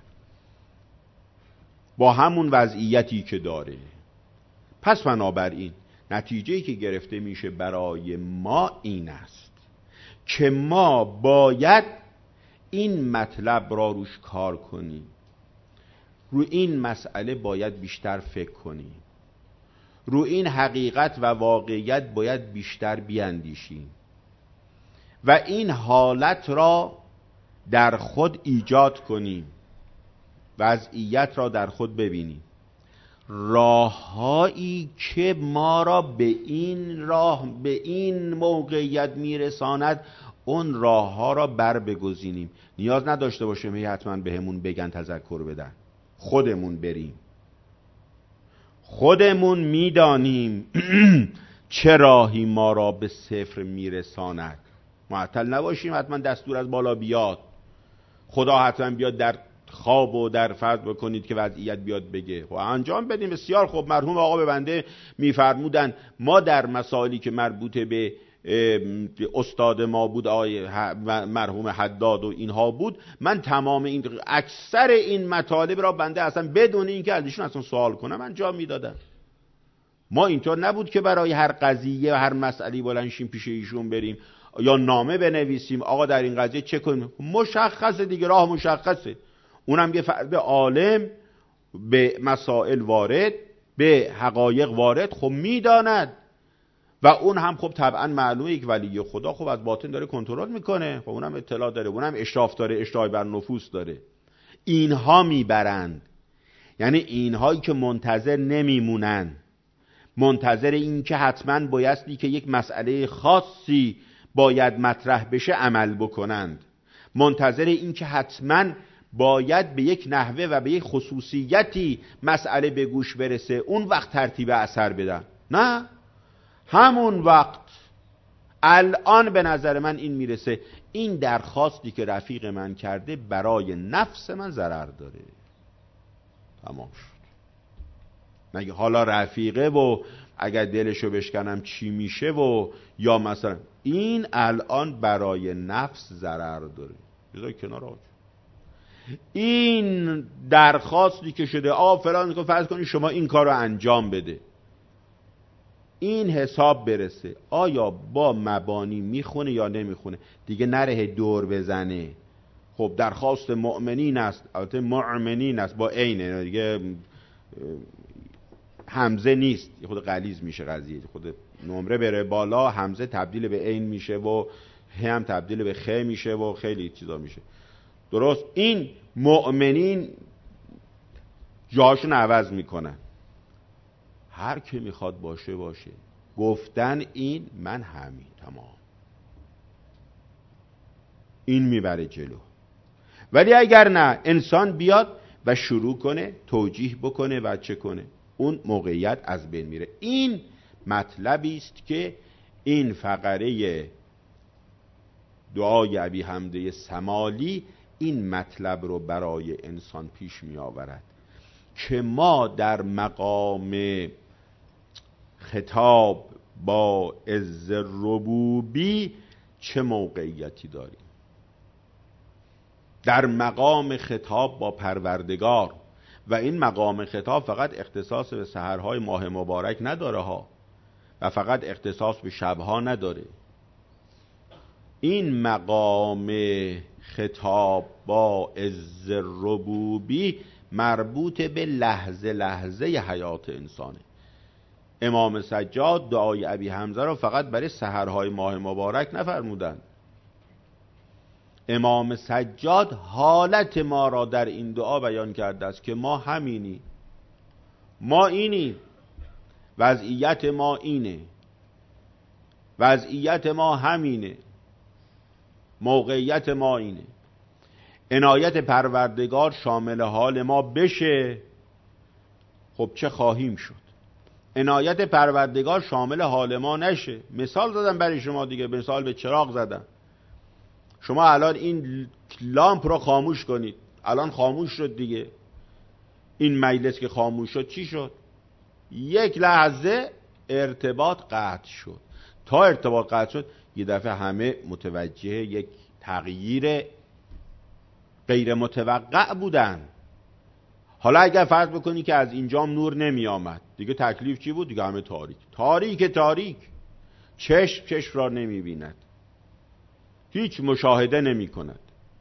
با همون وضعیتی که داره. پس بنابراین نتیجه‌ای که گرفته میشه برای ما این است که ما باید این مطلب را روش کار کنیم، رو این مسئله باید بیشتر فکر کنیم، رو این حقیقت و واقعیت باید بیشتر بیاندیشیم و این حالت را در خود ایجاد کنیم، وضعیت را در خود ببینیم. راههایی که ما را به این راه، به این موقعیت میرساند، اون راه ها را بر بگزینیم. نیاز نداشته باشیم هی حتما بهمون بگن، تذکر بدن، خودمون بریم، خودمون میدانیم چه راهی ما را به صفر میرساند. معطل نباشیم حتما دستور از بالا بیاد، خدا حتما بیاد در خواب و در فرض بکنید که وضعیت بیاد بگه و انجام بدیم. بسیار خوب. مرحوم آقا به بنده میفرمودن ما در مسائلی که مربوط به استاد ما بود، آقای مرحوم حداد و اینها بود، من تمام این اکثر این مطالب را بنده اصلا بدون اینکه ازشون اصلا سوال کنم انجام میدادم. ما اینطور نبود که برای هر قضیه و هر مسئله بلند شیم پیش ایشون بریم یا نامه بنویسیم آقا در این قضیه چه کنیم. مشخصه دیگه، راه مشخصه. اونم یه فرد عالم به مسائل وارد، به حقایق وارد، خب میداند و اون هم خب طبعا معلومه یک ولی خدا خب از باطن داره کنترل میکنه، خب اونم اطلاع داره، اونم اشراف داره، اشراف بر نفوس داره. اینها میبرند، یعنی اینهایی که منتظر نمیمونن، منتظر این که حتما بایستی که یک مسئله خاصی باید مطرح بشه عمل بکنند، منتظر این که حتما باید به یک نحوه و به یک خصوصیتی مسئله به گوش برسه اون وقت ترتیب اثر بدن. نه، همون وقت الان به نظر من این میرسه این درخواستی که رفیق من کرده برای نفس من ضرر داره، تمام شد. مگه حالا رفیقه و اگر دلشو بشکنم چی میشه و یا مثلا این الان برای نفس ضرر داره، بذار کنار آج. این درخواستی که شده آقا فلان که فرض کنی شما این کار رو انجام بده، این حساب برسه آیا با مبانی میخونه یا نمیخونه، دیگه نره دور بزنه. خب درخواست مؤمنین است، البته مؤمنین است با عینه دیگه، همزه نیست، خود غلیظ میشه قضیه، خود نمره بره بالا همزه تبدیل به عین میشه و هم تبدیل به خ میشه و خیلی چیزا میشه. درست، این مؤمنین جاشون عوض میکنن، هر که میخواد باشه باشه، گفتن این من همین تمام، این میبره جلو. ولی اگر نه انسان بیاد و شروع کنه توجیه بکنه و چه کنه، اون موقعیت از بین میره. این مطلبی است که این فقره دعای ابی حمده سمالی این مطلب رو برای انسان پیش می آورد که ما در مقام خطاب با عز ربوبی چه موقعیتی داریم در مقام خطاب با پروردگار. و این مقام خطاب فقط اختصاص به سحرهای ماه مبارک نداره ها، و فقط اختصاص به شبها نداره. این مقام خطاب با عز ربوبی مربوط به لحظه لحظه حیات انسانه. امام سجاد دعای ابی حمزه رو فقط برای سحرهای ماه مبارک نفرمودن. امام سجاد حالت ما را در این دعا بیان کرده است که ما همینی، ما اینی، وضعیت ما اینه، وضعیت ما همینه، موقعیت ما اینه. عنایت پروردگار شامل حال ما بشه، خب چه خواهیم شد؟ عنایت پروردگار شامل حال ما نشه، مثال زدم برای شما دیگه، مثال به چراغ زدم. شما الان این لامپ رو خاموش کنید، الان خاموش شد دیگه. این مجلس که خاموش شد چی شد؟ یک لحظه ارتباط قطع شد. تا ارتباط قطع شد یه دفعه همه متوجه یک تغییر غیر متوقع بودن. حالا اگر فرض بکنی که از اینجام نور نمی آمد، دیگه تکلیف چی بود؟ دیگه همه تاریک تاریک تاریک، چشم چشم را نمی بیند، هیچ مشاهده نمی کند.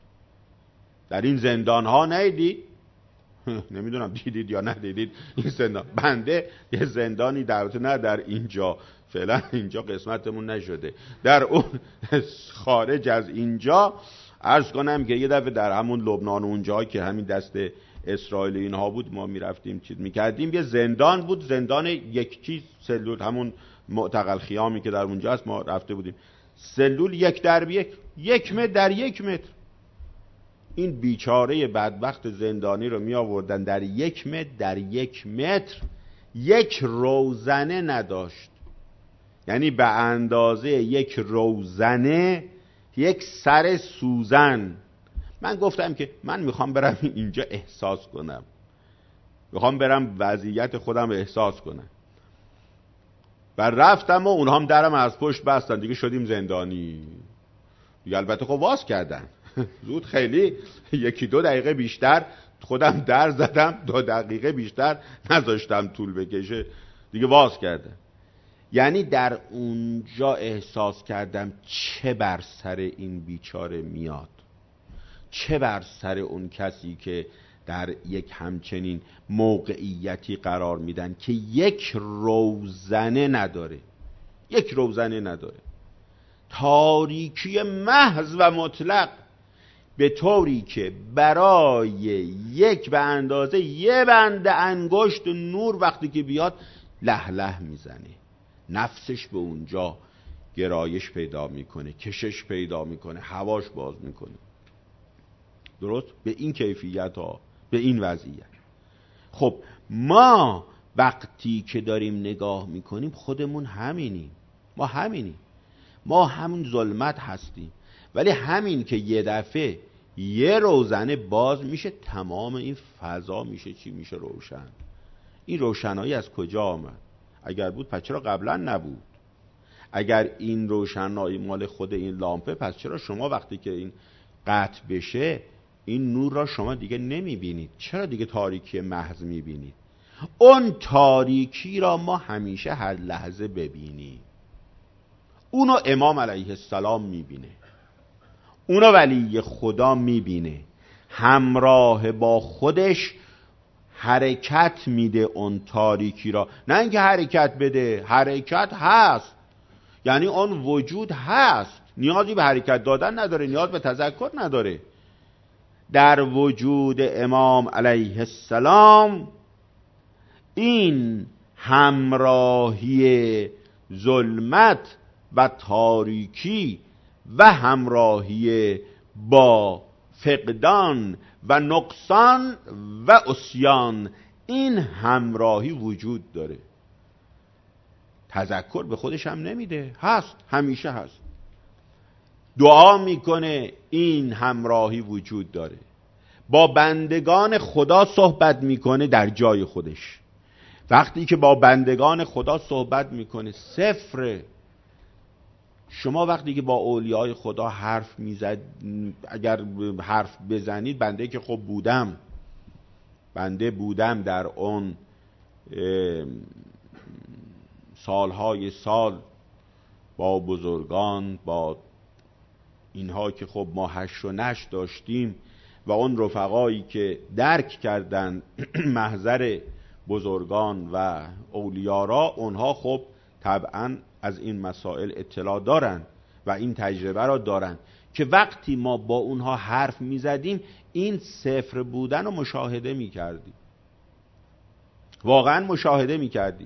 در این زندان ها ندیدید؟ نمیدونم دیدید یا ندیدید این زندان. بنده یه زندانی در نه در اینجا، فعلا اینجا قسمتمون نشده، در اون خارج از اینجا عرض کنم که یه دفعه در همون لبنان اونجا که همین دست اسرائیل اینها بود، ما میرفتیم چیز میکردیم، یه زندان بود، زندان یک چیز سلول، همون معتقل خیامی که در اونجا هست، ما رفته بودیم. سلول یک در یک، یک متر در یک متر. این بیچاره بدبخت زندانی رو می آوردن در یک متر در یک متر، یک روزنه نداشت. یعنی به اندازه یک روزنه یک سر سوزن. من گفتم که من میخوام برم اینجا احساس کنم، میخوام برم وضعیت خودم احساس کنم. و رفتم و اونها هم درم از پشت بستن، دیگه شدیم زندانی. دیگه البته خب واز کردن زود، خیلی یکی دو دقیقه بیشتر خودم در زدم، دو دقیقه بیشتر نذاشتم طول بکشه، دیگه واز کردن. یعنی در اونجا احساس کردم چه بر سر این بیچاره میاد، چه بر سر اون کسی که در یک همچنین موقعیتی قرار میدن که یک روزنه نداره، یک روزنه نداره، تاریکی محض و مطلق، به طوری که برای یک به اندازه یه بند انگشت نور وقتی که بیاد له له میزنه، نفسش به اونجا گرایش پیدا میکنه، کشش پیدا میکنه، هواش باز میکنه. درست؟ به این کیفیت ها، به این وضعیت. خب ما وقتی که داریم نگاه میکنیم خودمون همینیم، ما همینیم، ما همون ظلمت هستیم. ولی همین که یه دفعه یه روزنه باز میشه، تمام این فضا میشه چی؟ میشه روشن. این روشنایی از کجا آمد؟ اگر بود پس چرا قبلا نبود؟ اگر این روشنایی مال خود این لامپه، پس چرا شما وقتی که این قطع بشه این نور را شما دیگه نمیبینید؟ چرا دیگه تاریکی محض میبینید؟ اون تاریکی را ما همیشه هر لحظه ببینیم. اونو امام علیه السلام میبینه، اونو ولی خدا میبینه، همراه با خودش حرکت میده اون تاریکی را. نه اینکه حرکت بده، حرکت هست، یعنی اون وجود هست، نیازی به حرکت دادن نداره، نیاز به تذکر نداره. در وجود امام علیه السلام این همراهی ظلمت و تاریکی و همراهی با فقدان و نقصان و عصیان، این همراهی وجود داره. تذکر به خودش هم نمیده، هست، همیشه هست. دعا میکنه، این همراهی وجود داره. با بندگان خدا صحبت میکنه در جای خودش. وقتی که با بندگان خدا صحبت میکنه صفر شما وقتی که با اولیای خدا حرف میزد، اگر حرف بزنید، بنده که خب بودم بنده بودم در اون سالهای سال با بزرگان، با اینها که خب ما هش و نش داشتیم و اون رفقایی که درک کردن محضر بزرگان و اولیارا، اونها خب طبعا از این مسائل اطلاع دارن و این تجربه را دارن که وقتی ما با اونها حرف میزدیم این صفر بودن رو مشاهده میکردیم، واقعا مشاهده میکردیم.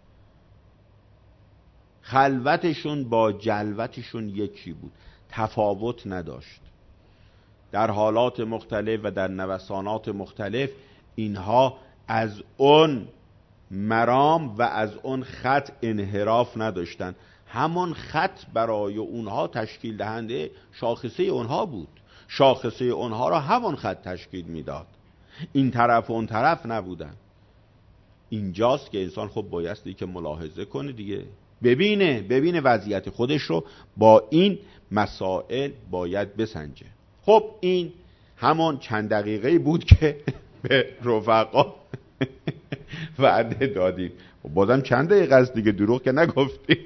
خلوتشون با جلوتشون یکی بود، تفاوت نداشت. در حالات مختلف و در نوسانات مختلف اینها از اون مرام و از اون خط انحراف نداشتن. همون خط برای اونها تشکیل دهنده شاخصه اونها بود، شاخصه اونها را همون خط تشکیل میداد، این طرف و اون طرف نبودن. اینجاست که انسان خب بایستی که ملاحظه کنه دیگه، ببینه ببینه وضعیت خودش رو با این مسائل باید بسنجه. خب این همون چند دقیقه بود که به رفقا وعده دادیم. بازم چند دقیقه است دیگه، دروغ که نگفتیم.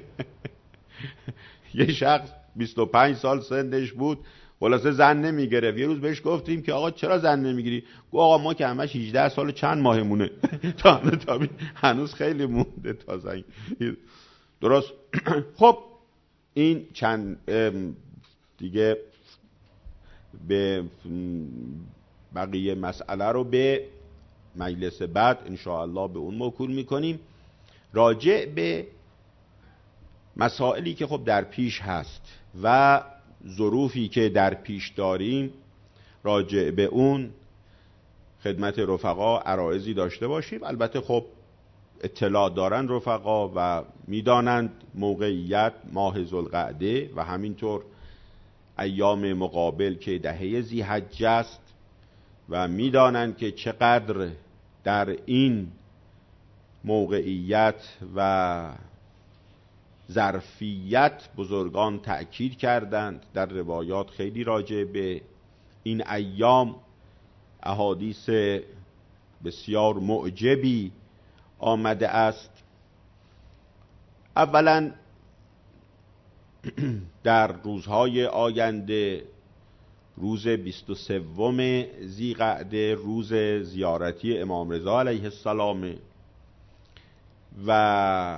یه شخص بیست و پنج سال سنش بود، خلاصه زن نمیگرفت. یه روز بهش گفتیم که آقا چرا زن نمیگیری؟ گفت آقا ما که همش هجده سال چند ماهمونه. تا هنوز خیلی مونده تا زن. درست. خب این چند دیگه به بقیه مسئله رو به مجلس بعد انشاءالله به اون موکول میکنیم. راجع به مسائلی که خب در پیش هست و ظروفی که در پیش داریم، راجع به اون خدمت رفقا عرایضی داشته باشیم. البته خب اطلاع دارن رفقا و میدانند موقعیت ماه ذوالقعده و همینطور ایام مقابل که دهه ذی‌حجه است و میدانند که چقدر در این موقعیت و ظرفیت بزرگان تأکید کردند. در روایات خیلی راجع به این ایام احادیث بسیار معجبی آمده است. اولا در روزهای آینده، روز بیست و سوم ذی‌قعده، روز زیارتی امام رضا علیه السلام و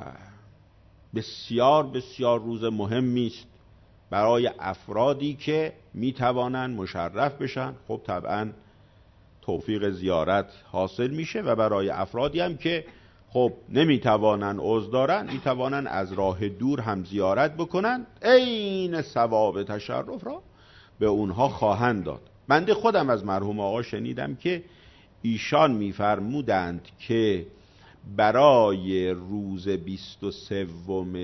بسیار بسیار روز مهمی است برای افرادی که میتوانند مشرف بشن. خب طبعا توفیق زیارت حاصل میشه و برای افرادی هم که خب نمیتوانن، عذر دارن، میتوانن از راه دور هم زیارت بکنن، عین ثواب تشرف را به اونها خواهند داد. بنده خودم از مرحوم آقا شنیدم که ایشان میفرمودند که برای روز بیست و سوم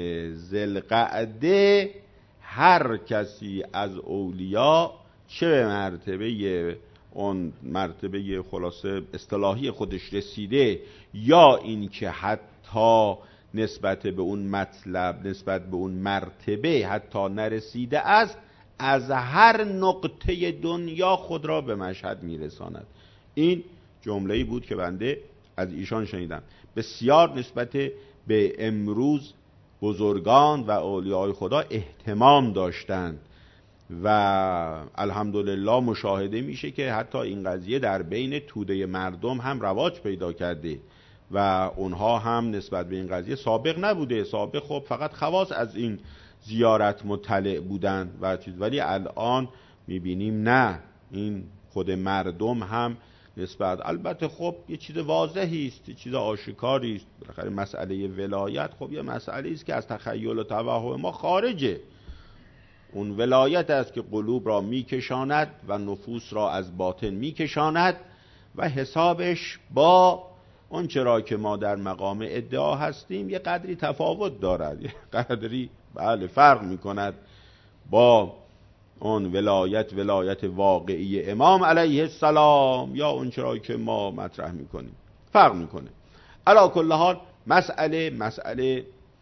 ذوالقعده هر کسی از اولیا چه به مرتبه اون مرتبه خلاصه اصطلاحی خودش رسیده یا این که حتی نسبت به اون مطلب، نسبت به اون مرتبه حتی نرسیده است، از هر نقطه دنیا خود را به مشهد میرساند. این جمله‌ای بود که بنده از ایشان شنیدم. بسیار نسبت به امروز بزرگان و اولیای خدا اهتمام داشتند و الحمدلله مشاهده میشه که حتی این قضیه در بین توده مردم هم رواج پیدا کرده و اونها هم نسبت به این قضیه سابق نبوده. سابق خب فقط خواص از این زیارت مطلع بودن و چیز، ولی الان میبینیم نه، این خود مردم هم نسبت، البته خب یه چیز واضحی است، یه چیز آشکاری است. بالاخره مسئله ولایت خب یه مسئله است که از تخیل و توهم ما خارجه. اون ولایت است که قلوب را میکشاند و نفوس را از باطن میکشاند و حسابش با اون چرا که ما در مقام ادعا هستیم یه قدری تفاوت دارد، یه قدری بله فرق میکند با اون ولایت ولایت واقعی امام علیه السلام یا اون چرا که ما مطرح میکنیم، فرق میکنه. علی کل حال مسئله مسئله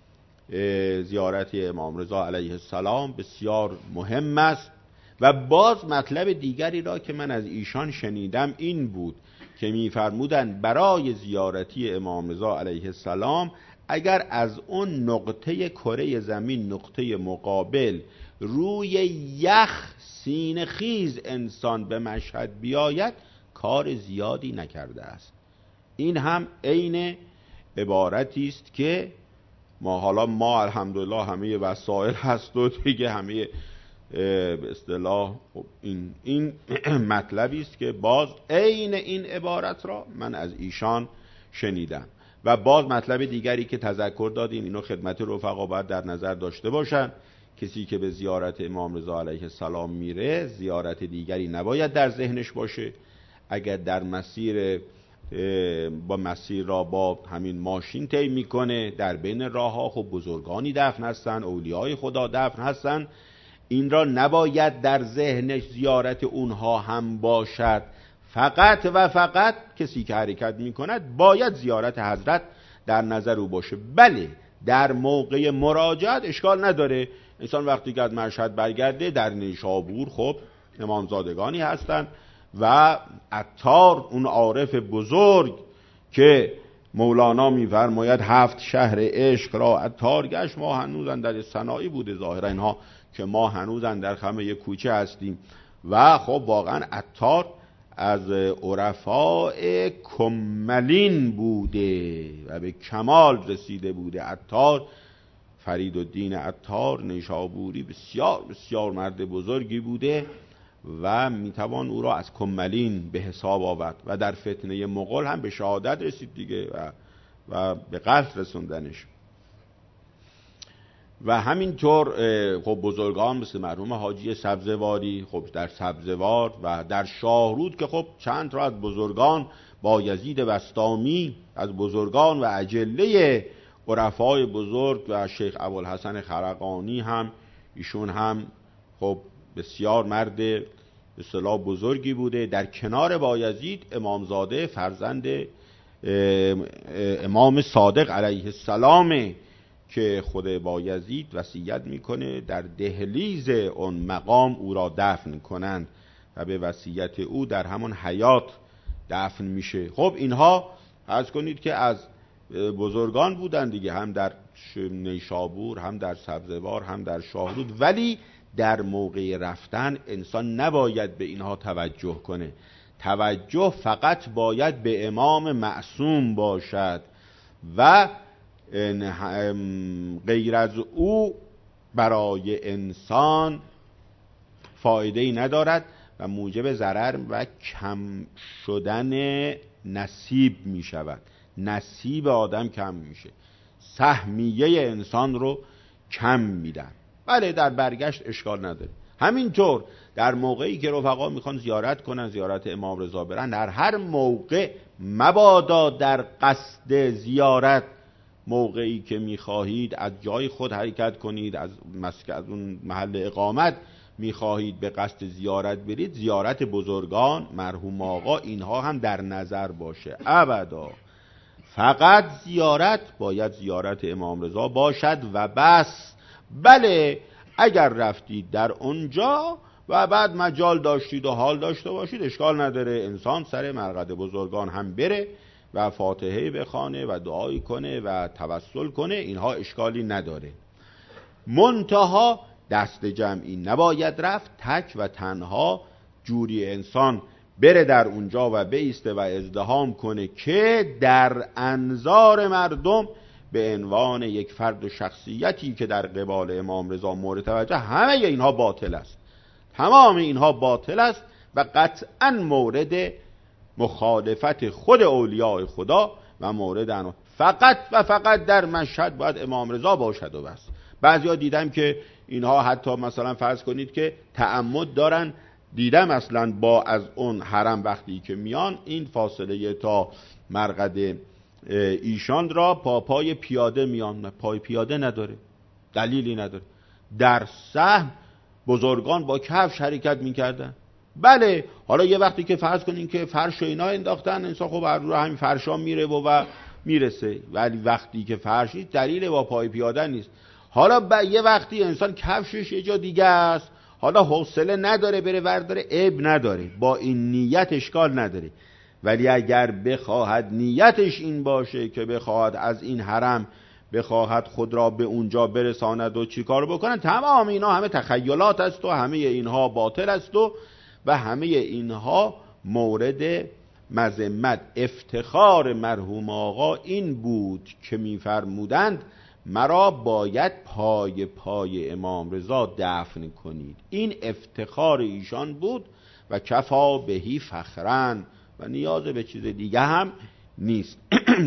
زیارت امام رضا علیه السلام بسیار مهم است. و باز مطلب دیگری را که من از ایشان شنیدم این بود که می‌فرمودند برای زیارتی امام رضا علیه السلام اگر از اون نقطه کره زمین، نقطه مقابل، روی یخ سینه خیز انسان به مشهد بیاید کار زیادی نکرده است. این هم عین عبارتی است که ما حالا ما الحمدلله همه وسایل هست و دیگه همه به اصطلاح این این مطلبی است که باز عین این عبارت را من از ایشان شنیدم. و باز مطلب دیگری که تذکر دادیم، اینو خدمت رفقا باید در نظر داشته باشن، کسی که به زیارت امام رضا علیه السلام میره زیارت دیگری نباید در ذهنش باشه. اگر در مسیر با مسیر را با همین ماشین طی میکنه، در بین راه ها خب بزرگانی دفن هستن، اولیای خدا دفن هستن، این را نباید در ذهنش زیارت اونها هم باشد. فقط و فقط کسی که حرکت میکند باید زیارت حضرت در نظر او باشه. بله در موقع مراجعت اشکال نداره، انسان وقتی که از مشهد برگرده در نیشابور خب امامزادگانی هستند و عطار اون عارف بزرگ که مولانا میفرماید هفت شهر عشق را عطار گشت، ما هنوز در صناعی بوده ظاهرا اینها که ما هنوز در خمه کوچه هستیم. و خب واقعا عطار از عرفاء کملین بوده و به کمال رسیده بوده. عطار فریدالدین عطار نیشابوری بسیار بسیار مرد بزرگی بوده و میتوان او را از کملین به حساب آورد و در فتنه مغول هم به شهادت رسید دیگه و, و به قتل رسوندنش. و همینطور خب بزرگان مثل مرحوم حاجی سبزواری خب در سبزوار و در شاهرود که خب چند را از بزرگان، بایزید بسطامی از بزرگان و اجله عرفای بزرگ و شیخ ابوالحسن خرقانی هم ایشون هم خب بسیار مرد به اصطلاح بزرگی بوده. در کنار بایزید امامزاده فرزند امام صادق علیه السلام که خود بایزید وصیت میکنه در دهلیز اون مقام او را دفن کنند و به وصیت او در همون حیات دفن میشه. خب اینها عرض کنید که از بزرگان بودن دیگه، هم در نیشابور هم در سبزوار هم در شاهرود. ولی در موقع رفتن انسان نباید به اینها توجه کنه، توجه فقط باید به امام معصوم باشد و غیر از او برای انسان فایده‌ای ندارد و موجب ضرر و کم شدن نصیب می شود. نصیب آدم کم میشه، سهمیه انسان رو کم میدن. بله در برگشت اشکال نداره. همینطور در موقعی که رفقا میخوان زیارت کنن، زیارت امام رضا برن، در هر موقع مبادا در قصد زیارت موقعی که میخواهید از جای خود حرکت کنید، از مسکن از اون محل اقامت میخواهید به قصد زیارت برید، زیارت بزرگان، مرحوم آقا، اینها هم در نظر باشه. ابدا فقط زیارت باید زیارت امام رضا باشد و بس. بله اگر رفتید در اونجا و بعد مجال داشتید و حال داشته باشید اشکال نداره، انسان سر مرقد بزرگان هم بره و فاتحه بخونه و دعایی کنه و توسل کنه، اینها اشکالی نداره. منتها دست جمعی نباید رفت، تک و تنها جوری انسان بره در اونجا و بیسته و ازدحام کنه که در انظار مردم به عنوان یک فرد و شخصیتی که در قبال امام رضا مورد توجه، همه اینها باطل است، تمام اینها باطل است و قطعا مورد مخالفت خود اولیاء خدا و مورد انو. فقط و فقط در مشهد باید امام رضا باشد و بس. بعضیا دیدم که اینها حتی مثلا فرض کنید که تعمد دارن، دیدم اصلا با از اون حرم وقتی که میان این فاصله تا مرقد ایشان را پا پای پیاده میان، پای پیاده نداره، دلیلی نداره. در سهم بزرگان با کفش حرکت میکردن. بله حالا یه وقتی که فرض کنین که فرش و اینا انداختن، انسان خب بر روی همین فرشا میره و, و میرسه، ولی وقتی که فرش نیست دلیل با پای پیاده نیست. حالا با یه وقتی انسان کفشش یه جا دیگه است، حالا حوصله نداره بره ورداره، عیب نداره، با این نیت اشکال نداره. ولی اگر بخواهد نیتش این باشه که بخواهد از این حرم بخواهد خود را به اونجا برساند و چی کار بکنن، تمام اینا همه تخیلات است و همه اینها باطل است و و همه اینها مورد مذمت. افتخار مرحوم آقا این بود که میفرمودند مرا باید پای پای امام رضا دفن کنید. این افتخار ایشان بود و کفا بهی فخرن و نیاز به چیز دیگه هم نیست.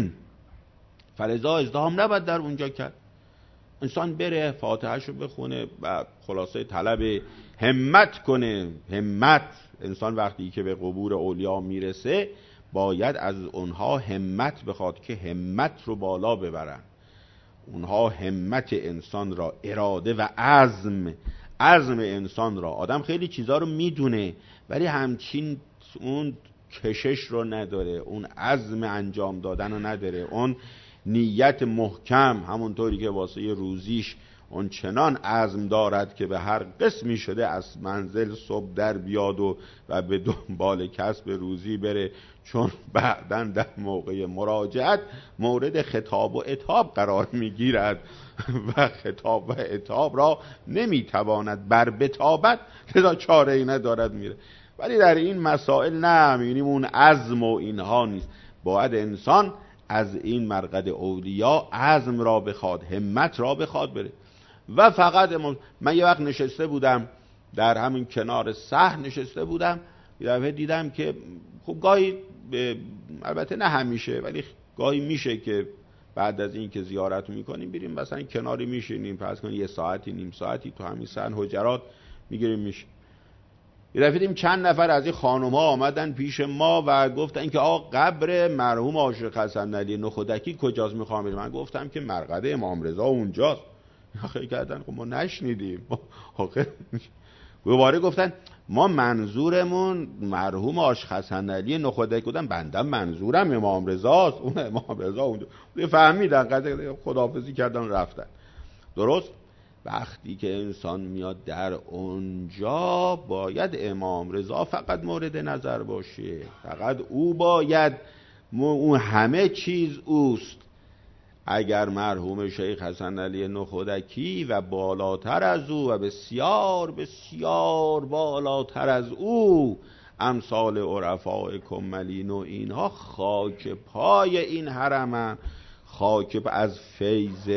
فلذا ازدحام نباید در اونجا کرد. انسان بره فاتحهشو بخونه و خلاصه طلب همت کنه. همت، انسان وقتی که به قبور اولیا میرسه باید از اونها همت بخواد که همت رو بالا ببرن. اونها همت انسان را، اراده و عزم عزم انسان را، آدم خیلی چیزا رو میدونه ولی همچین اون کشش رو نداره، اون عزم انجام دادن رو نداره، اون نیت محکم، همونطوری که واسه روزیش اون چنان عزم دارد که به هر قسمی شده از منزل صبح در بیاد و, و به دنبال کسب روزی بره، چون بعداً در موقع مراجعت مورد خطاب و عتاب قرار میگیرد و خطاب و عتاب را نمیتواند بر بتابت، لذا چاره ای ندارد میره. ولی در این مسائل نه، میبینیم اون عزم و اینها نیست. باید انسان از این مرقد اولیا عزم را بخواد، همت را بخواد بره. و فقط من یه وقت نشسته بودم در همین کنار صحن نشسته بودم، یه دفعه دیدم که خب گاهی، البته نه همیشه ولی گاهی میشه که بعد از این که زیارت میکنیم بریم مثلا کناری میشینیم، پس کنیم یه ساعتی نیم ساعتی تو همین صحن حجرات میگیریم میشه. یه دفعه دیدیم چند نفر از این خانم ها آمدن پیش ما و گفتن که آقا قبر مرحوم عاشق حسن علی نخودکی کجاست، میخوام بریم. من گفتم که مرقد امام رضا اونجاست. خیلی کردن خب ما نشنیدیم. آخه دوباره گفتن ما منظورمون مرحوم عاشق حسن علی نخودکی. بودن بنده منظورم امام رضاست، اون امام رضا اونجا. فهمیدن، خداحافظی کردن رفتن. درست وقتی که انسان میاد در اونجا باید امام رضا فقط مورد نظر باشه، فقط او باید، اون همه چیز اوست. اگر مرحوم شیخ حسن علی نخودکی و بالاتر از او و بسیار بسیار بالاتر از او امثال عرفاء کملین و اینها خاک پای این حرمن، خاک از فیض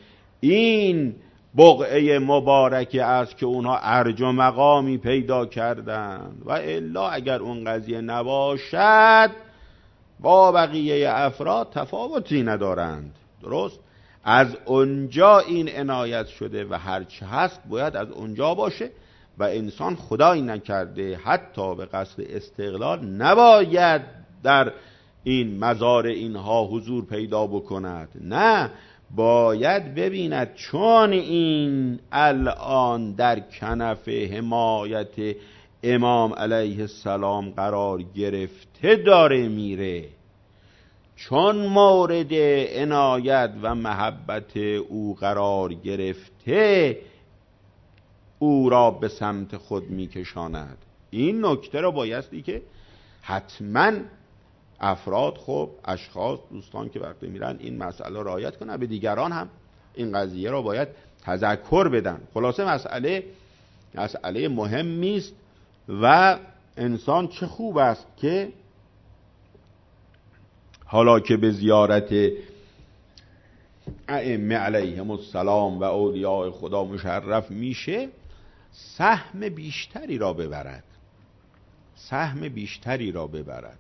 این بقعه مبارکه است که اونها ارج و مقامی پیدا کردن. و الا اگر اون قضیه نباشد با بقیه افراد تفاوتی ندارند. درست؟ از اونجا این عنایت شده و هرچه هست باید از اونجا باشه و انسان خدایی نکرده حتی به قصد استقلال نباید در این مزار اینها حضور پیدا بکند. نه، باید ببیند چون این الان در کنف حمایت امام علیه السلام قرار گرفته داره میره، چون مورد عنایت و محبت او قرار گرفته او را به سمت خود میکشاند. این نکته را بایستی که حتما افراد، خب اشخاص، دوستان که وقتی میرن این مسئله رعایت کنن، به دیگران هم این قضیه را باید تذکر بدن. خلاصه مسئله مسئله مهمی است و انسان چه خوب است که حالا که به زیارت ائمه علیهم السلام و اولیاء خدا مشرف میشه، سهم بیشتری را ببرد، سهم بیشتری را ببرد.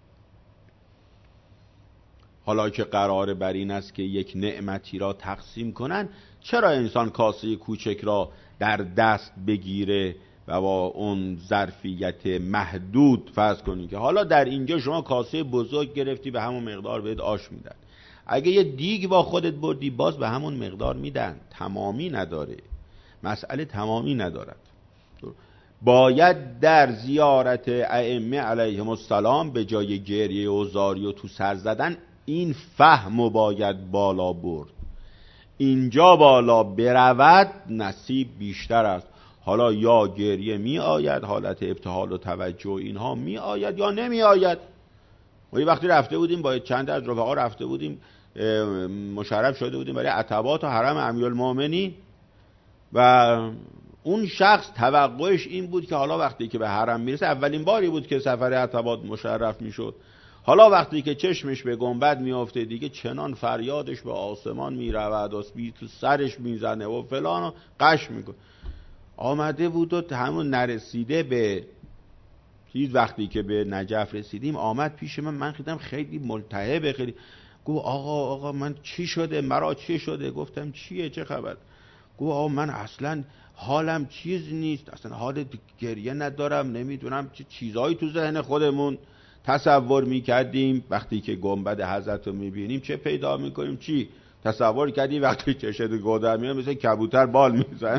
حالا که قرار بر این است که یک نعمتی را تقسیم کنن، چرا انسان کاسه کوچک را در دست بگیره و با اون ظرفیت محدود فرض کنی که حالا در اینجا شما کاسه بزرگ گرفتی به همون مقدار بهت آش میدن، اگه یه دیگ با خودت بردی باز به همون مقدار میدن، تمامی نداره، مسئله تمامی ندارد. باید در زیارت ائمه علیهم السلام به جای گریه و زاری و تو سر زدن این فهم رو باید بالا برد. اینجا بالا برود نصیب بیشتر است. حالا یا گریه می آید، حالت ابتهال و توجه اینها می آید یا نمی آید. ما یه وقتی رفته بودیم با چند از رفقا رفته بودیم مشرف شده بودیم برای عتبات و حرم امیرالمومنین و اون شخص توقعش این بود که حالا وقتی که به حرم میرسه، اولین باری بود که سفر عتبات مشرف میشد، حالا وقتی که چشمش به گنبد میافته دیگه چنان فریادش به آسمان میرود و تو سرش میزنه و فلان و قش میکنه. آمده بود و همون نرسیده به چیز، وقتی که به نجف رسیدیم آمد پیش من، من خیدم خیلی ملتهبه، خیلی گفت آقا آقا من چی شده، مرا چی شده؟ گفتم چیه، چه خبر؟ گفت آقا من اصلا حالم چیز نیست، اصلا حال گریه ندارم، نمیدونم چه چیزایی تو ذهن خودمون تصور میکردیم وقتی که گنبد حضرت رو میبینیم چه پیدا میکنیم، چی تصور کردیم وقتی چشد گودر میاد مثل کبوتر بال میزن.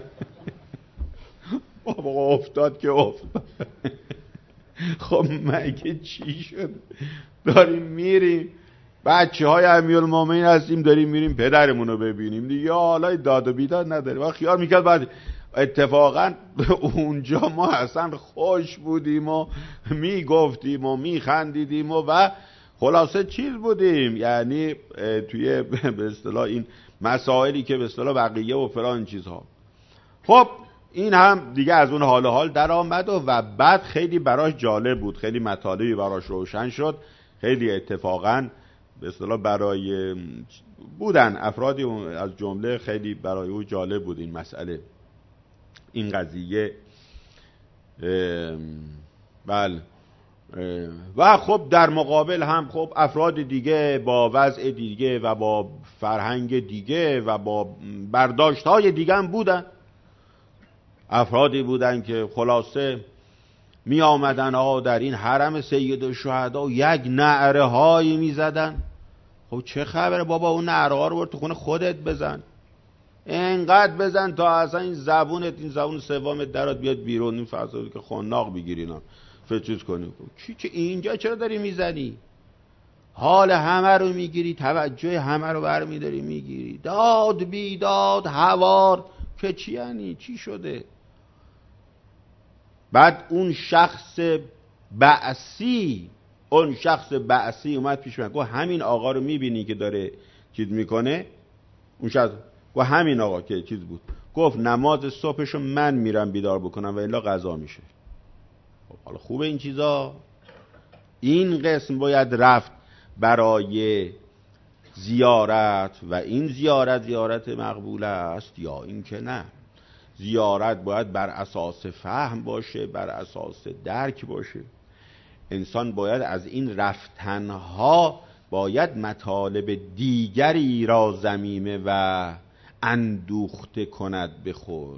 بابا افتاد که افتاد. خب مگه چی شد؟ داریم میریم بچه های امیرالمومنین هستیم، داریم میریم پدرمون رو ببینیم دیگه، حالا داد و بیداد نداریم. و خیال میکرد بعد اتفاقا اونجا ما اصلا خوش بودیم و میگفتیم و میخندیدیم و, و خلاصه چیز بودیم، یعنی توی به اصطلاح این مسائلی که به اصطلاح بقیه و فلان چیزها. خب این هم دیگه از اون حال حال در آمد و, و بعد خیلی براش جالب بود، خیلی مطالبی براش روشن شد، خیلی اتفاقا به اصطلاح برای بودن افرادی از جمله خیلی برای او جالب بود این مسئله، این قضیه. بله. و خب در مقابل هم خب افراد دیگه با وضع دیگه و با فرهنگ دیگه و با برداشت‌های دیگه هم بودن، افرادی بودن که خلاصه می آمدن آقا در این حرم سید الشهدا یک نعره هایی می زدن. خب چه خبره بابا، اون نعره ها رو برد تو خونه خودت بزن، اینقدر بزن تا اصلا این زبونت این زبون سومت درات بیاد بیرون، این فضایی که خناق بگیرینا فچوز کنی. چی که اینجا چرا داری میزنی؟ حال همه رو میگیری، توجه همه رو برمیداری میگیری، داد بیداد هوار که چی یعنی چی شده؟ بعد اون شخص بعثی اون شخص بعثی اومد پیش من گفت همین آقا رو میبینی که داره چیز میکنه؟ اون شخص گفت همین آقا که چیز بود، گفت نماز صبحشو من میرم بیدار بکنم و الا قضا میشه. حالا خوبه این چیزا، این قسم باید رفت برای زیارت و این زیارت زیارت مقبوله است یا این که نه. زیارت باید بر اساس فهم باشه، بر اساس درک باشه. انسان باید از این رفتنها باید مطالب دیگری را ضمیمه و اندوخته کند به خود،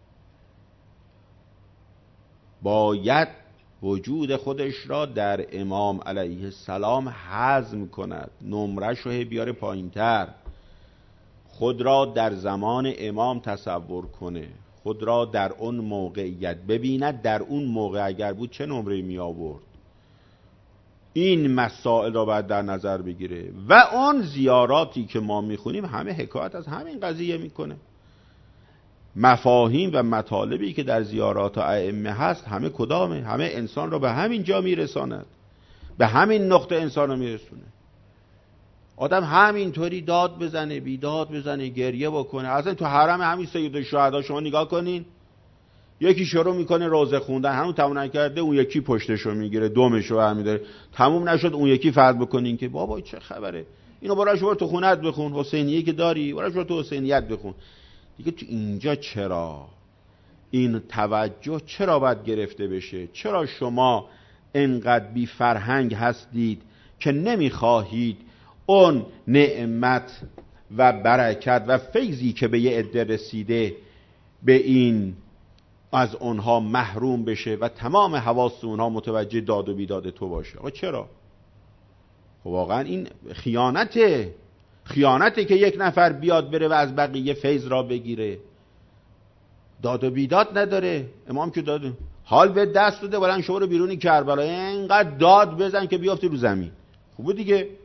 باید وجود خودش را در امام علیه السلام هضم کند، نمرش رو بیاره پایینتر، خود را در زمان امام تصور کنه، خود را در اون موقعیت ببیند، در اون موقع اگر بود چه نمره می آورد. این مسائل را باید در نظر بگیره و اون زیاراتی که ما میخونیم همه حکایت از همین قضیه میکنه. مفاهیم و مطالبی که در زیارات ائمه هست همه کدامه؟ همه انسان را به همین جا میرساند، به همین نقطه انسان را میرسونه. آدم همینطوری داد بزنه، بیداد بزنه، گریه بکنه. اصلا تو حرم همین سید الشهدا شما نگاه کنین، یکی شروع میکنه روزه خوندن، همون تموم نکرده اون یکی پشتشو میگیره، دومشو برمی داره، تموم نشد اون یکی فرض بکنین که بابا چه خبره، اینو براش برو تو خونت بخون، حسینیه که داری براش برو تو حسینیت بخون دیگه. تو اینجا چرا این توجه چرا باید گرفته بشه؟ چرا شما انقدر بی فرهنگ هستید که نمیخواهید اون نعمت و برکت و فیضی که به یه عده رسیده به این از اونها محروم بشه و تمام حواس اونها متوجه داد و بیداد تو باشه؟ آقا چرا؟ خب واقعا این خیانته، خیانته که یک نفر بیاد بره و از بقیه فیض را بگیره، داد و بیداد نداره. امام که داد حال به دست داده بلند شما رو بیرونی کربلا اینقدر داد بزن که بیافتی رو زمین. خوبه دیگه،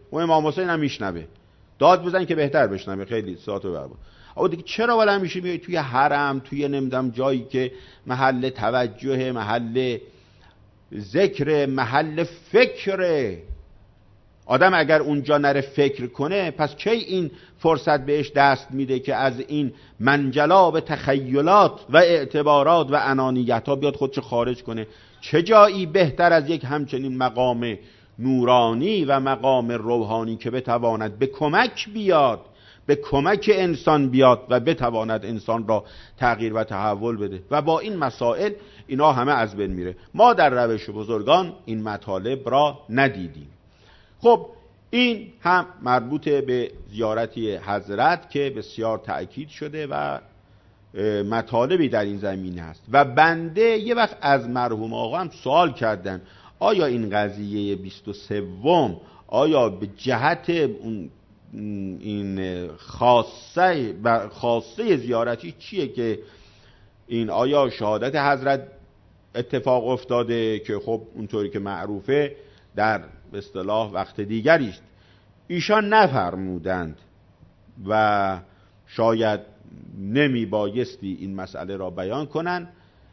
و امام حسین هم میشنوه، داد بزن که بهتر بشنوه، خیلی ساعت و برباد. اما دیگه چرا ولی همیشه میای توی حرم، توی نمیدونم جایی که محل توجه، محل ذکر، محل فکر؟ آدم اگر اونجا نره فکر کنه، پس کی این فرصت بهش دست میده که از این منجلاب تخیلات و اعتبارات و انانیت ها بیاد خودش خارج کنه؟ چه جایی بهتر از یک همچنین مقام نورانی و مقام روحانی که بتواند به کمک بیاد، به کمک انسان بیاد و بتواند انسان را تغییر و تحول بده. و با این مسائل اینا همه از بین میره. ما در روش بزرگان این مطالب را ندیدیم. خب این هم مربوط به زیارتی حضرت که بسیار تأکید شده و مطالبی در این زمینه هست. و بنده یه وقت از مرحوم آقا هم سوال کردن آیا این قضیه بیست و سوم آیا به جهت اون این خاصه خاصه زیارتی چیه که این آیا شهادت حضرت اتفاق افتاده که خب اونطوری که معروفه در به اصطلاح وقت دیگری است. ایشان نفرمودند و شاید نمی بایستی این مسئله را بیان کنند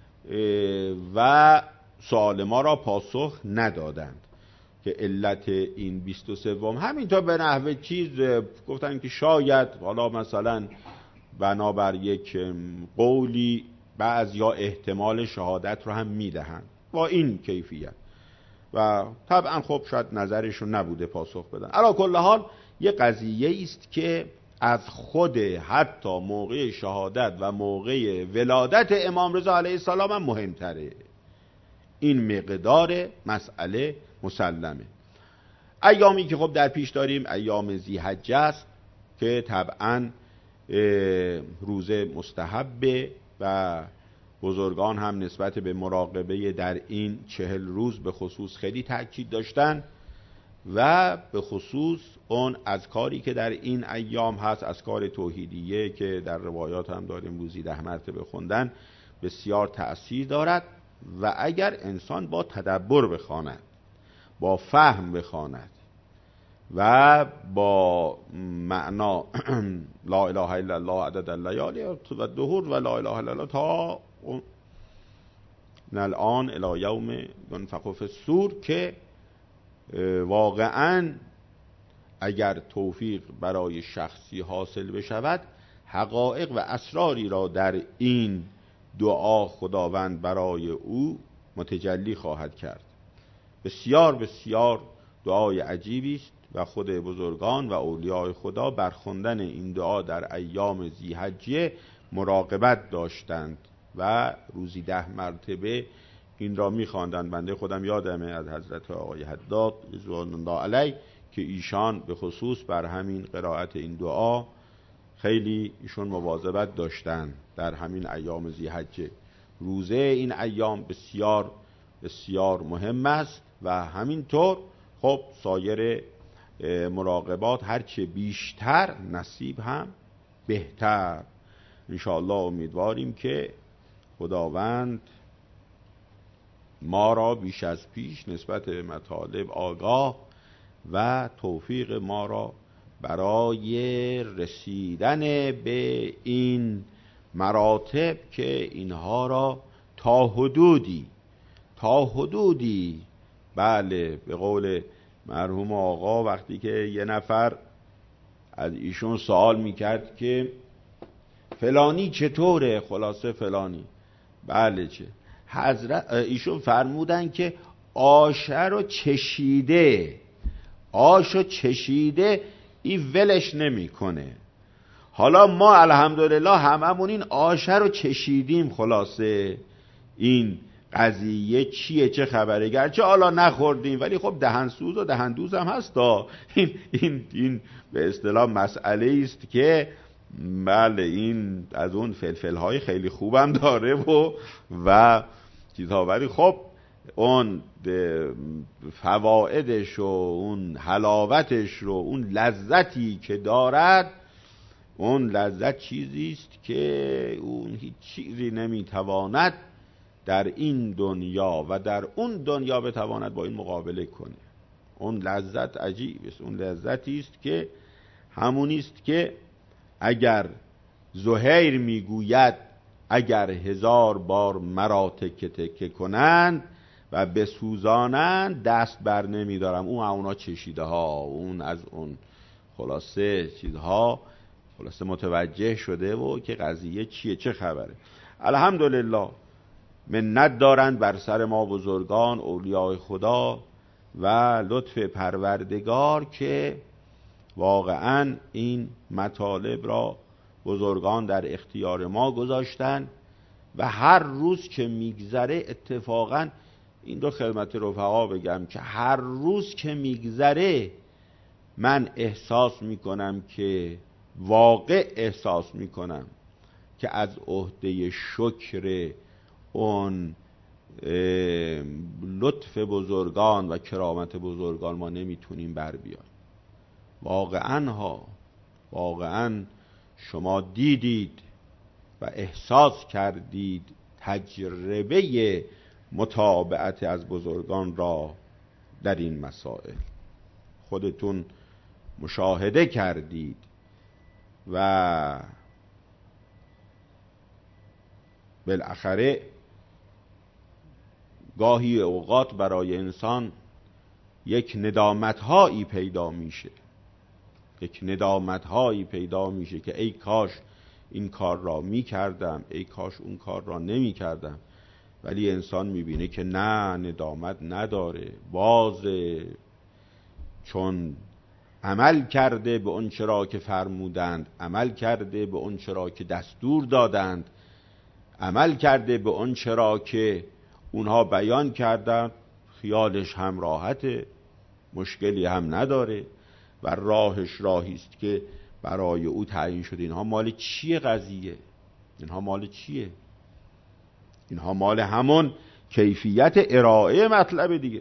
و سوال ما را پاسخ ندادند که علت این بیست و سوم همینطور به نحوه چیز گفتن که شاید حالا مثلا بنابر یک قولی بعضیا احتمال شهادت رو هم میدهند با این کیفیت و طبعا خب شاید نظرشون نبوده پاسخ بدن. علی کل حال یه قضیه است که از خود حتی موقع شهادت و موقع ولادت امام رضا علیه السلام هم مهمتره. این مقدار مسئله مسلمه. ایامی که خب در پیش داریم ایام ذی‌حجه است که طبعا روزه مستحبه و بزرگان هم نسبت به مراقبه در این چهل روز به خصوص خیلی تأکید داشتن و به خصوص اون اذکاری که در این ایام هست، اذکار توحیدیه که در روایات هم داریم روزی ده مرتبه خوندن، بسیار تأثیر دارد. و اگر انسان با تدبر بخواند، با فهم بخواند و با معنا لا اله الا الله عدد اللیالی و دهور و لا اله الا الله تا الان الی یوم ینفخ فی الصور، که واقعا اگر توفیق برای شخصی حاصل بشود حقایق و اسراری را در این دعا خداوند برای او متجلی خواهد کرد. بسیار بسیار دعای عجیبی است و خود بزرگان و اولیاء خدا بر خواندن این دعا در ایام ذی‌حجه مراقبت داشتند و روزی ده مرتبه این را می‌خواندند. بنده خودم یادمه از حضرت آقای حداد رضوان الله علیه که ایشان به خصوص بر همین قرائت این دعا خیلی ایشون مواظبت داشتند در همین ایام ذی‌حجه. روزه این ایام بسیار بسیار مهم است و همینطور خب سایر مراقبات هرچه بیشتر نصیب هم بهتر. انشاءالله امیدواریم که خداوند ما را بیش از پیش نسبت به مطالب آگاه و توفیق ما را برای رسیدن به این مراتب که اینها را تا حدودی تا حدودی بله به قول مرحوم آقا وقتی که یه نفر از ایشون سوال میکرد که فلانی چطوره، خلاصه فلانی بله چه، حضرت ایشون فرمودن که آشه رو چشیده، آشو چشیده این ولش نمی کنه. حالا ما الحمدلله هممون این آشه رو چشیدیم، خلاصه این قضیه چیه چه خبره، گرچه حالا نخوردیم ولی خب دهنسوز و دهندوز هم هست دا. این این این به اصطلاح مسئله است که بله این از اون فلفل های خیلی خوبم داره و و چیزها، ولی خب اون فوائدش و اون حلاوتش رو اون لذتی که دارد، اون لذت چیزی است که اون هیچ چیزی نمیتواند در این دنیا و در اون دنیا بتواند با این مقابله کنه. اون لذت عجیب است. اون لذتی است که همونی است که اگر زهیر میگوید اگر هزار بار مرا تکه تکه کنند و بسوزانند دست بر نمیدارم. اون اونا چشیده ها، اون از اون خلاصه چیزها خلاصه متوجه شده و که قضیه چیه، چه خبره. الحمدلله منت دارند بر سر ما بزرگان اولیاء خدا و لطف پروردگار که واقعا این مطالب را بزرگان در اختیار ما گذاشتن و هر روز که میگذره اتفاقا این دو خدمت رفقا بگم که هر روز که میگذره من احساس میکنم که واقع احساس میکنم که از عهده شکر اون لطف بزرگان و کرامت بزرگان ما نمیتونیم بر بیاییم. واقعا ها واقعا شما دیدید و احساس کردید تجربه متابعت از بزرگان را در این مسائل خودتون مشاهده کردید و بالاخره گاهی اوقات برای انسان یک ندامت هایی پیدا میشه یک ندامت هایی پیدا میشه که ای کاش این کار را میکردم، ای کاش اون کار را نمیکردم. ولی انسان میبینه که نه، ندامت نداره، بازه، چون عمل کرده به اون چرا که فرمودند، عمل کرده به اون چرا که دستور دادند، عمل کرده به اون چرا که اونها بیان کردند. خیالش هم راحته، مشکلی هم نداره و راهش راهی است که برای او تعیین شده. اینها مال چیه قضیه؟ اینها مال چیه؟ اینها مال همون کیفیت ارائه مطلب دیگه،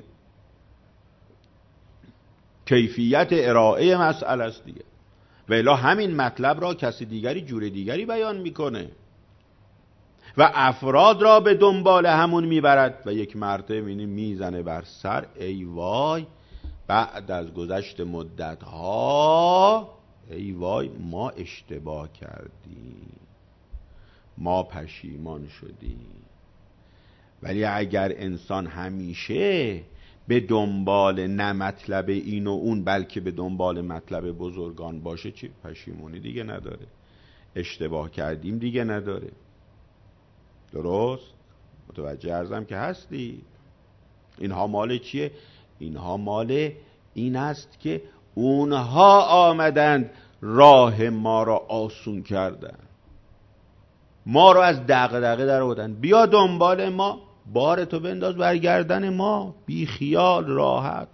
کیفیت ارائه مسئله است دیگه. و الا همین مطلب را کسی دیگری جور دیگری بیان میکنه و افراد را به دنبال همون میبرد و یک مرتبه میزنه بر سر. ای وای بعد از گذشت مدت ها، ای وای ما اشتباه کردیم، ما پشیمان شدیم. ولی اگر انسان همیشه به دنبال نه مطلب این و اون بلکه به دنبال مطلب بزرگان باشه، چی؟ پشیمونی دیگه نداره، اشتباه کردیم دیگه نداره. درست؟ متوجه عرضم که هستی؟ اینها مال چیه؟ اینها مال این است که اونها آمدند راه ما را آسون کردن، ما را از دغدغه در آوردن. بیا دنبال ما، بارتو بنداز بر گردن ما، بی خیال راحت.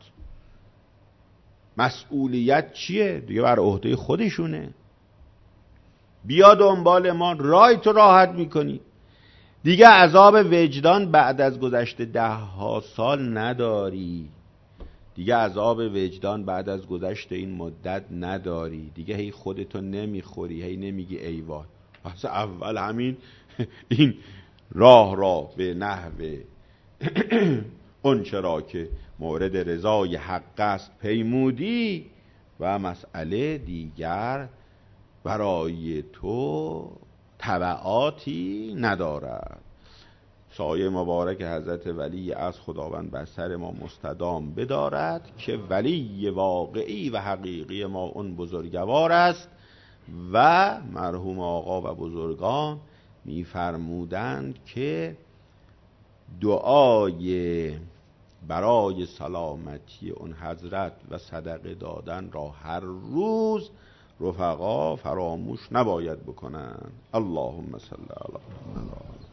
مسئولیت چیه؟ دیگه بر عهده خودشونه. بیا دنبال ما، رای تو راحت میکنی. دیگه عذاب وجدان بعد از گذشت ده ها سال نداری، دیگه عذاب وجدان بعد از گذشت این مدت نداری. دیگه هی خودتو نمیخوری، هی نمیگی ای وای. پس اول همین این راه را به نحو اون چرا که مورد رضای حق است پیمودی و مسئله دیگر برای تو تبعاتی ندارد. سایه مبارک حضرت ولی از خداوند بر سر ما مستدام بدارد که ولی واقعی و حقیقی ما اون بزرگوار است و مرحوم آقا و بزرگان می‌فرمودند که دعای برای سلامتی اون حضرت و صدقه دادن را هر روز رفقا فراموش نباید بکنند. اللهم صل علی محمد.